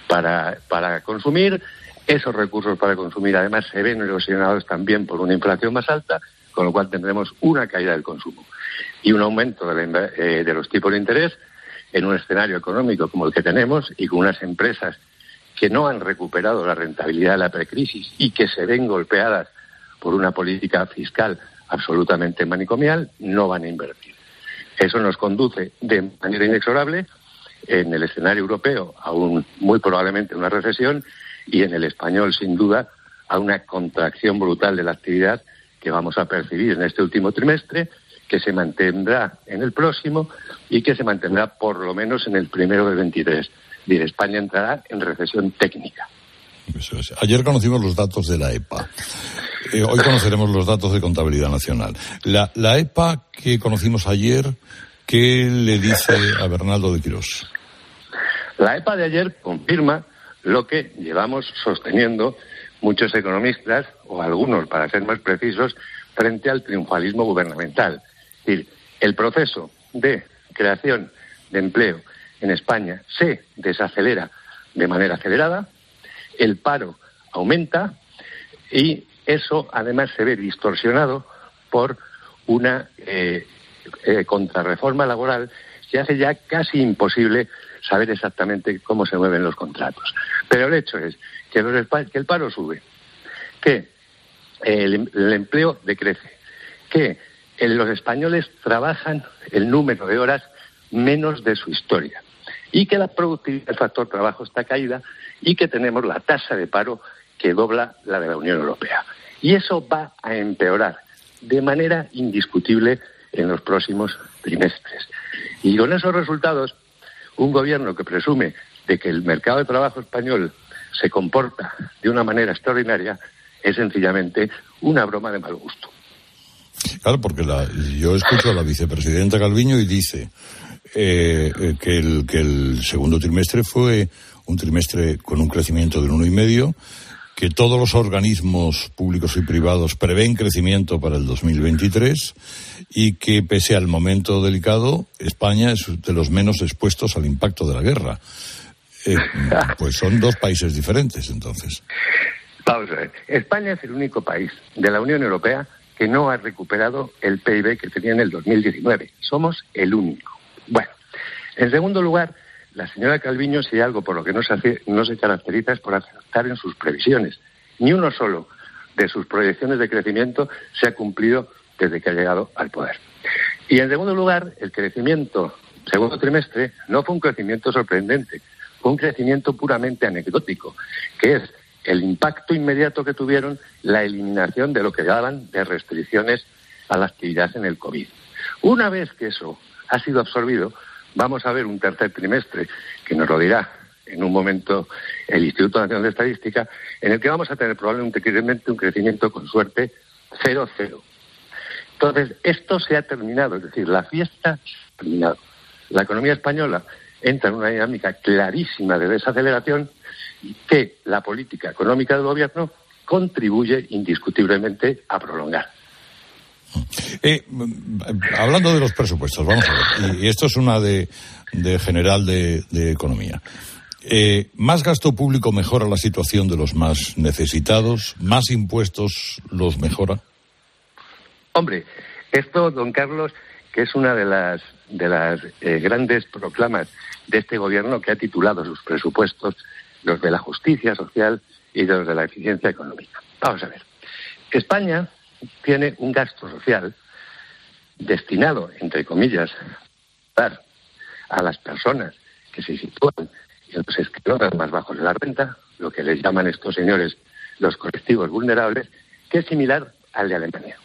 para consumir. Esos recursos para consumir, además, se ven erosionados también por una inflación más alta, con lo cual tendremos una caída del consumo y un aumento de los tipos de interés en un escenario económico como el que tenemos y con unas empresas que no han recuperado la rentabilidad de la precrisis y que se ven golpeadas por una política fiscal absolutamente manicomial, no van a invertir. Eso nos conduce de manera inexorable en el escenario europeo a muy probablemente una recesión y en el español, sin duda, a una contracción brutal de la actividad que vamos a percibir en este último trimestre, que se mantendrá en el próximo y que se mantendrá por lo menos en el primero del 23. Es decir, España entrará en recesión técnica. Eso es. Ayer conocimos los datos de la EPA. Hoy conoceremos los datos de Contabilidad Nacional. La EPA que conocimos ayer, ¿qué le dice a Bernaldo de Quirós? La EPA de ayer confirma lo que llevamos sosteniendo muchos economistas, o algunos para ser más precisos, frente al triunfalismo gubernamental. Es decir, el proceso de creación de empleo en España se desacelera de manera acelerada, el paro aumenta y eso además se ve distorsionado por una contrarreforma laboral que hace ya casi imposible saber exactamente cómo se mueven los contratos. Pero el hecho es que el paro sube, que el empleo decrece, que los españoles trabajan el número de horas menos de su historia y que la productividad del factor trabajo está caída y que tenemos la tasa de paro que dobla la de la Unión Europea. Y eso va a empeorar de manera indiscutible en los próximos trimestres. Y con esos resultados, un gobierno que presume de que el mercado de trabajo español se comporta de una manera extraordinaria, es sencillamente una broma de mal gusto. Claro, porque yo escucho a la vicepresidenta Calviño y dice que el segundo trimestre fue un trimestre con un crecimiento del 1,5%, que todos los organismos públicos y privados prevén crecimiento para el 2023 y que, pese al momento delicado, España es de los menos expuestos al impacto de la guerra. Pues son dos países diferentes, entonces. Vamos a ver. España es el único país de la Unión Europea que no ha recuperado el PIB que tenía en el 2019. Somos el único. Bueno, en segundo lugar, la señora Calviño, si hay algo por lo que no se caracteriza es por acertar en sus previsiones. Ni uno solo de sus proyecciones de crecimiento se ha cumplido desde que ha llegado al poder. Y en segundo lugar, el crecimiento segundo trimestre no fue un crecimiento sorprendente, fue un crecimiento puramente anecdótico, que es el impacto inmediato que tuvieron la eliminación de lo que llamaban de restricciones a la actividad en el COVID. Una vez que eso ha sido absorbido, vamos a ver un tercer trimestre, que nos lo dirá en un momento el Instituto Nacional de Estadística, en el que vamos a tener probablemente un crecimiento con suerte 0,0. Entonces, esto se ha terminado, es decir, la fiesta se ha terminado. La economía española entra en una dinámica clarísima de desaceleración que la política económica del gobierno contribuye indiscutiblemente a prolongar. Hablando de los presupuestos, vamos a ver, y esto es una de general de economía. ¿Más gasto público mejora la situación de los más necesitados? ¿Más impuestos los mejora? Hombre, esto, don Carlos, que es una de las grandes proclamas de este gobierno, que ha titulado sus presupuestos los de la justicia social y los de la eficiencia económica. Vamos a ver. España tiene un gasto social destinado, entre comillas, a las personas que se sitúan en los escalones más bajos de la renta, lo que les llaman estos señores los colectivos vulnerables, que es similar al de Alemania.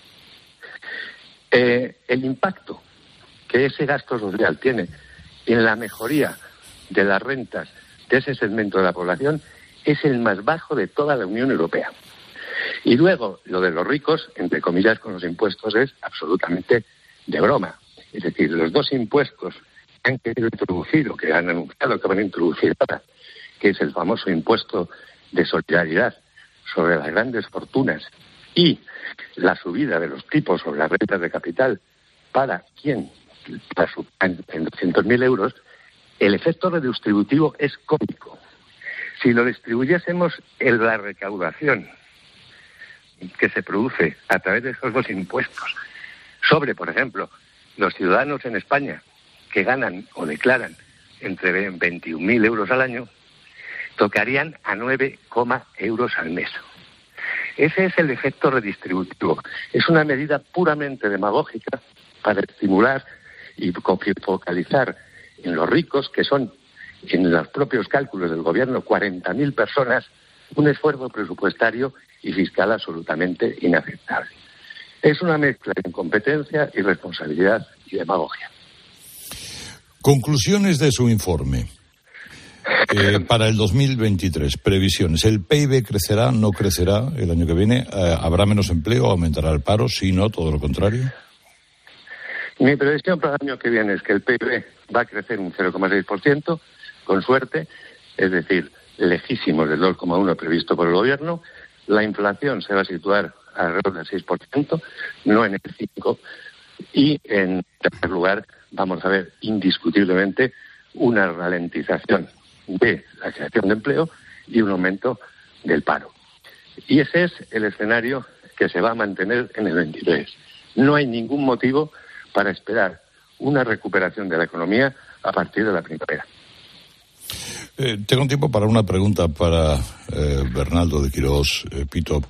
El impacto que ese gasto social tiene en la mejoría de las rentas de ese segmento de la población es el más bajo de toda la Unión Europea. Y luego, lo de los ricos, entre comillas, con los impuestos es absolutamente de broma. Es decir, los dos impuestos que han querido introducir o que han anunciado que van a introducir ahora, que es el famoso impuesto de solidaridad sobre las grandes fortunas y la subida de los tipos sobre las rentas de capital para quien en 200.000 euros, el efecto redistributivo es cómico. Si lo distribuyésemos en la recaudación que se produce a través de esos dos impuestos sobre, por ejemplo, los ciudadanos en España que ganan o declaran entre 21.000 euros al año, tocarían a 9, euros al mes. Ese es el efecto redistributivo. Es una medida puramente demagógica para estimular y focalizar en los ricos, que son, en los propios cálculos del gobierno, 40.000 personas, un esfuerzo presupuestario y fiscal absolutamente inaceptable. Es una mezcla de incompetencia, irresponsabilidad y demagogia. Conclusiones de su informe. Para el 2023, previsiones. ¿El PIB crecerá, no crecerá el año que viene? ¿Habrá menos empleo? ¿Aumentará el paro? Sí, no, todo lo contrario. Mi previsión para el año que viene es que el PIB va a crecer un 0,6%, con suerte, es decir, lejísimos del 2,1% previsto por el gobierno. La inflación se va a situar alrededor del 6%, no en el 5%. Y, en tercer lugar, vamos a ver indiscutiblemente una ralentización de la creación de empleo y un aumento del paro. Y ese es el escenario que se va a mantener en el 23. No hay ningún motivo para esperar una recuperación de la economía a partir de la primavera. Tengo un tiempo para una pregunta para Bernaldo de Quirós. Pito,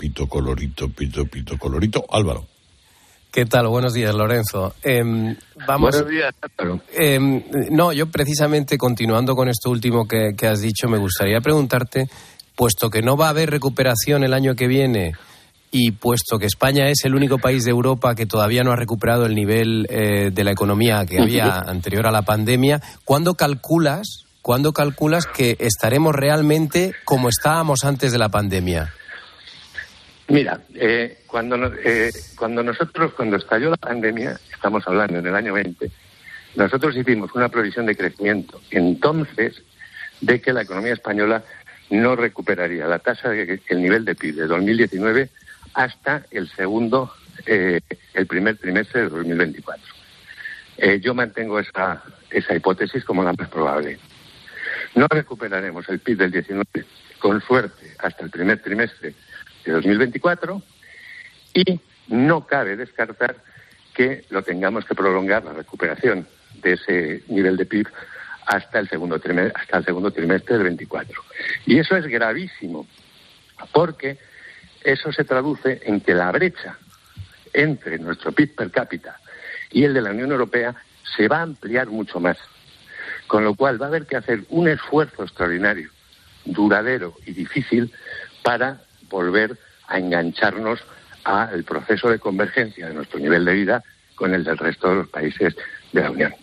colorito. Álvaro. ¿Qué tal? Buenos días, Lorenzo. Buenos días, Álvaro. No, yo precisamente, continuando con esto último que has dicho, me gustaría preguntarte, puesto que no va a haber recuperación el año que viene y puesto que España es el único país de Europa que todavía no ha recuperado el nivel de la economía que había anterior a la pandemia, ¿cuándo calculas que estaremos realmente como estábamos antes de la pandemia? Mira, cuando estalló la pandemia, estamos hablando en el año 20, nosotros hicimos una previsión de crecimiento entonces de que la economía española no recuperaría la tasa el nivel de PIB de 2019 hasta el primer trimestre de 2024. Yo mantengo esa hipótesis como la más probable. No recuperaremos el PIB del 19, con suerte, hasta el primer trimestre de 2024, y no cabe descartar que lo tengamos que prolongar, la recuperación de ese nivel de PIB, hasta el segundo trimestre del 24. Y eso es gravísimo, porque eso se traduce en que la brecha entre nuestro PIB per cápita y el de la Unión Europea se va a ampliar mucho más. Con lo cual va a haber que hacer un esfuerzo extraordinario, duradero y difícil para volver a engancharnos al proceso de convergencia de nuestro nivel de vida con el del resto de los países de la Unión.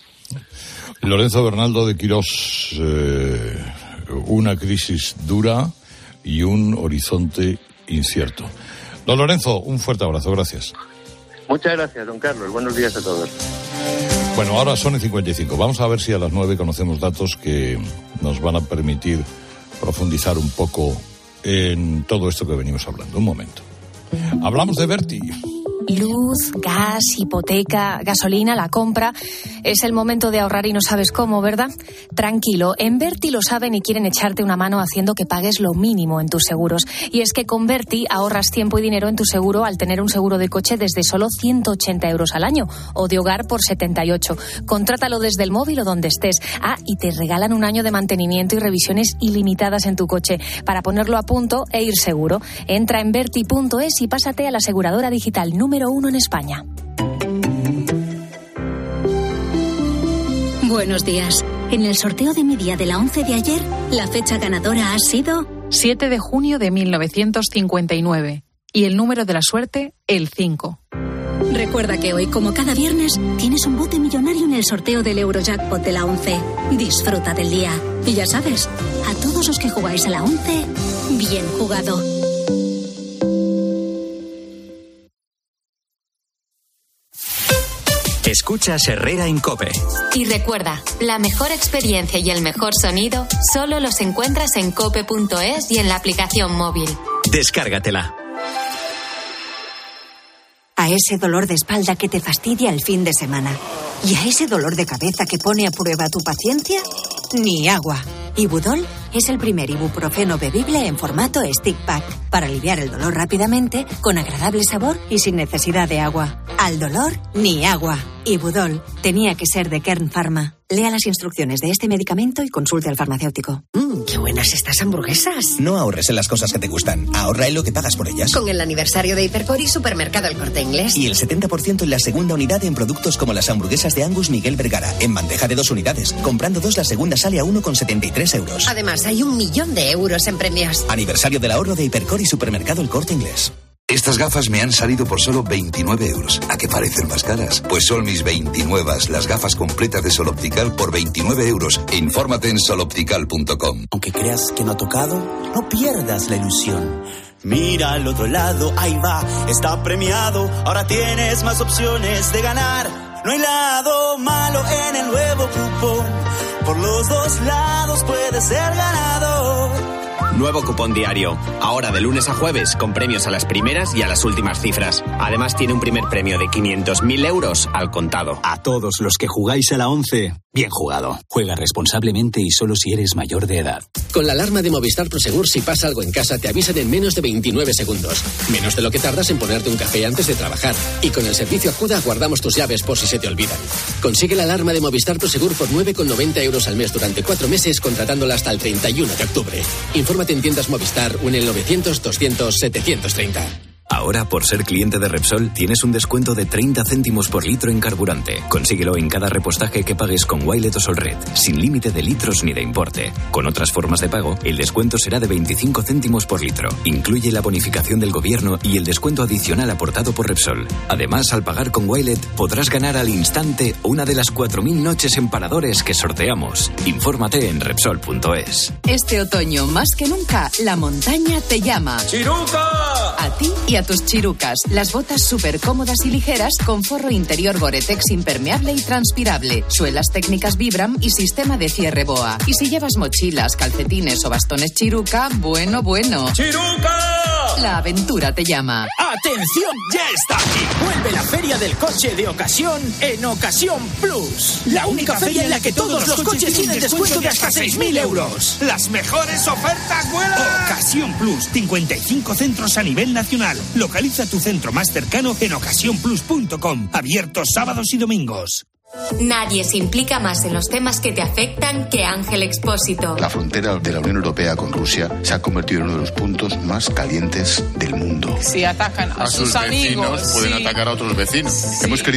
Lorenzo Bernaldo de Quirós, una crisis dura y un horizonte incierto. Don Lorenzo, un fuerte abrazo, gracias. Muchas gracias, don Carlos. Buenos días a todos. Bueno, ahora son y 55. Vamos a ver si a las 9 conocemos datos que nos van a permitir profundizar un poco en todo esto que venimos hablando. Un momento. Hablamos de Berti. Luz, gas, hipoteca, gasolina, la compra. Es el momento de ahorrar y no sabes cómo, ¿verdad? Tranquilo, en Berti lo saben y quieren echarte una mano haciendo que pagues lo mínimo en tus seguros. Y es que con Berti ahorras tiempo y dinero en tu seguro al tener un seguro de coche desde solo 180 euros al año o de hogar por 78. Contrátalo desde el móvil o donde estés. Y te regalan un año de mantenimiento y revisiones ilimitadas en tu coche para ponerlo a punto e ir seguro. Entra en Berti.es y pásate a la aseguradora digital número 1 en España. Buenos días. En el sorteo de mi día de la 11 de ayer, la fecha ganadora ha sido 7 de junio de 1959 y el número de la suerte, el 5. Recuerda que hoy, como cada viernes, tienes un bote millonario en el sorteo del Eurojackpot de la 11. Disfruta del día. Y ya sabes, a todos los que jugáis a la 11, bien jugado. Escuchas Herrera en COPE. Y recuerda, la mejor experiencia y el mejor sonido solo los encuentras en cope.es y en la aplicación móvil. Descárgatela. A ese dolor de espalda que te fastidia el fin de semana y a ese dolor de cabeza que pone a prueba tu paciencia, ni agua. Ibudol es el primer ibuprofeno bebible en formato stick pack para aliviar el dolor rápidamente, con agradable sabor y sin necesidad de agua. Al dolor, ni agua. Ibudol tenía que ser de Kern Pharma. Lea las instrucciones de este medicamento y consulte al farmacéutico. ¡Qué buenas estas hamburguesas! No ahorres en las cosas que te gustan. Ahorra en lo que pagas por ellas. Con el aniversario de Hipercor y Supermercado El Corte Inglés. Y el 70% en la segunda unidad en productos como las hamburguesas de Angus Miguel Vergara, en bandeja de 2 unidades. Comprando 2, la segunda sale a 1,73 euros. Además, hay 1 millón de euros en premios. Aniversario del ahorro de Hipercor y Supermercado El Corte Inglés. Estas gafas me han salido por solo 29 euros. ¿A qué parecen más caras? Pues son mis 29, las gafas completas de Sol Optical por 29 euros. Infórmate en soloptical.com. Aunque creas que no ha tocado, no pierdas la ilusión. Mira al otro lado, ahí va, está premiado. Ahora tienes más opciones de ganar. No hay lado malo en el nuevo cupón. Por los 2 lados puedes ser ganador. Nuevo cupón diario. Ahora de lunes a jueves, con premios a las primeras y a las últimas cifras. Además tiene un primer premio de 500.000 euros al contado. A todos los que jugáis a la 11, bien jugado. Juega responsablemente y solo si eres mayor de edad. Con la alarma de Movistar Prosegur, si pasa algo en casa, te avisan en menos de 29 segundos. Menos de lo que tardas en ponerte un café antes de trabajar. Y con el servicio Acuda guardamos tus llaves por si se te olvidan. Consigue la alarma de Movistar Prosegur por 9,90 euros al mes durante 4 meses, contratándola hasta el 31 de octubre. Infórmate en tiendas Movistar o en el 900 200 730. Ahora, por ser cliente de Repsol, tienes un descuento de 30 céntimos por litro en carburante. Consíguelo en cada repostaje que pagues con Wilet o Solred, sin límite de litros ni de importe. Con otras formas de pago, el descuento será de 25 céntimos por litro. Incluye la bonificación del gobierno y el descuento adicional aportado por Repsol. Además, al pagar con Wilet, podrás ganar al instante una de las 4.000 noches en paradores que sorteamos. Infórmate en Repsol.es. Este otoño, más que nunca, la montaña te llama. ¡Chiruca! A ti y a tus chirucas. Las botas súper cómodas y ligeras con forro interior Gore-Tex impermeable y transpirable, suelas técnicas Vibram y sistema de cierre BOA. Y si llevas mochilas, calcetines o bastones Chiruca, bueno. ¡Chiruca! La aventura te llama. ¡Atención! ¡Ya está aquí! Vuelve la Feria del Coche de Ocasión en Ocasión Plus. La única feria en la que todos los coches tienen descuento de hasta 6.000 euros. ¡Las mejores ofertas vuelan! Ocasión Plus, 55 centros a nivel nacional. Localiza tu centro más cercano en ocasiónplus.com. Abiertos sábados y domingos. Nadie se implica más en los temas que te afectan que Ángel Expósito. La frontera de la Unión Europea con Rusia se ha convertido en uno de los puntos más calientes del mundo. Si atacan a sus amigos, pueden atacar a otros vecinos. Hemos querido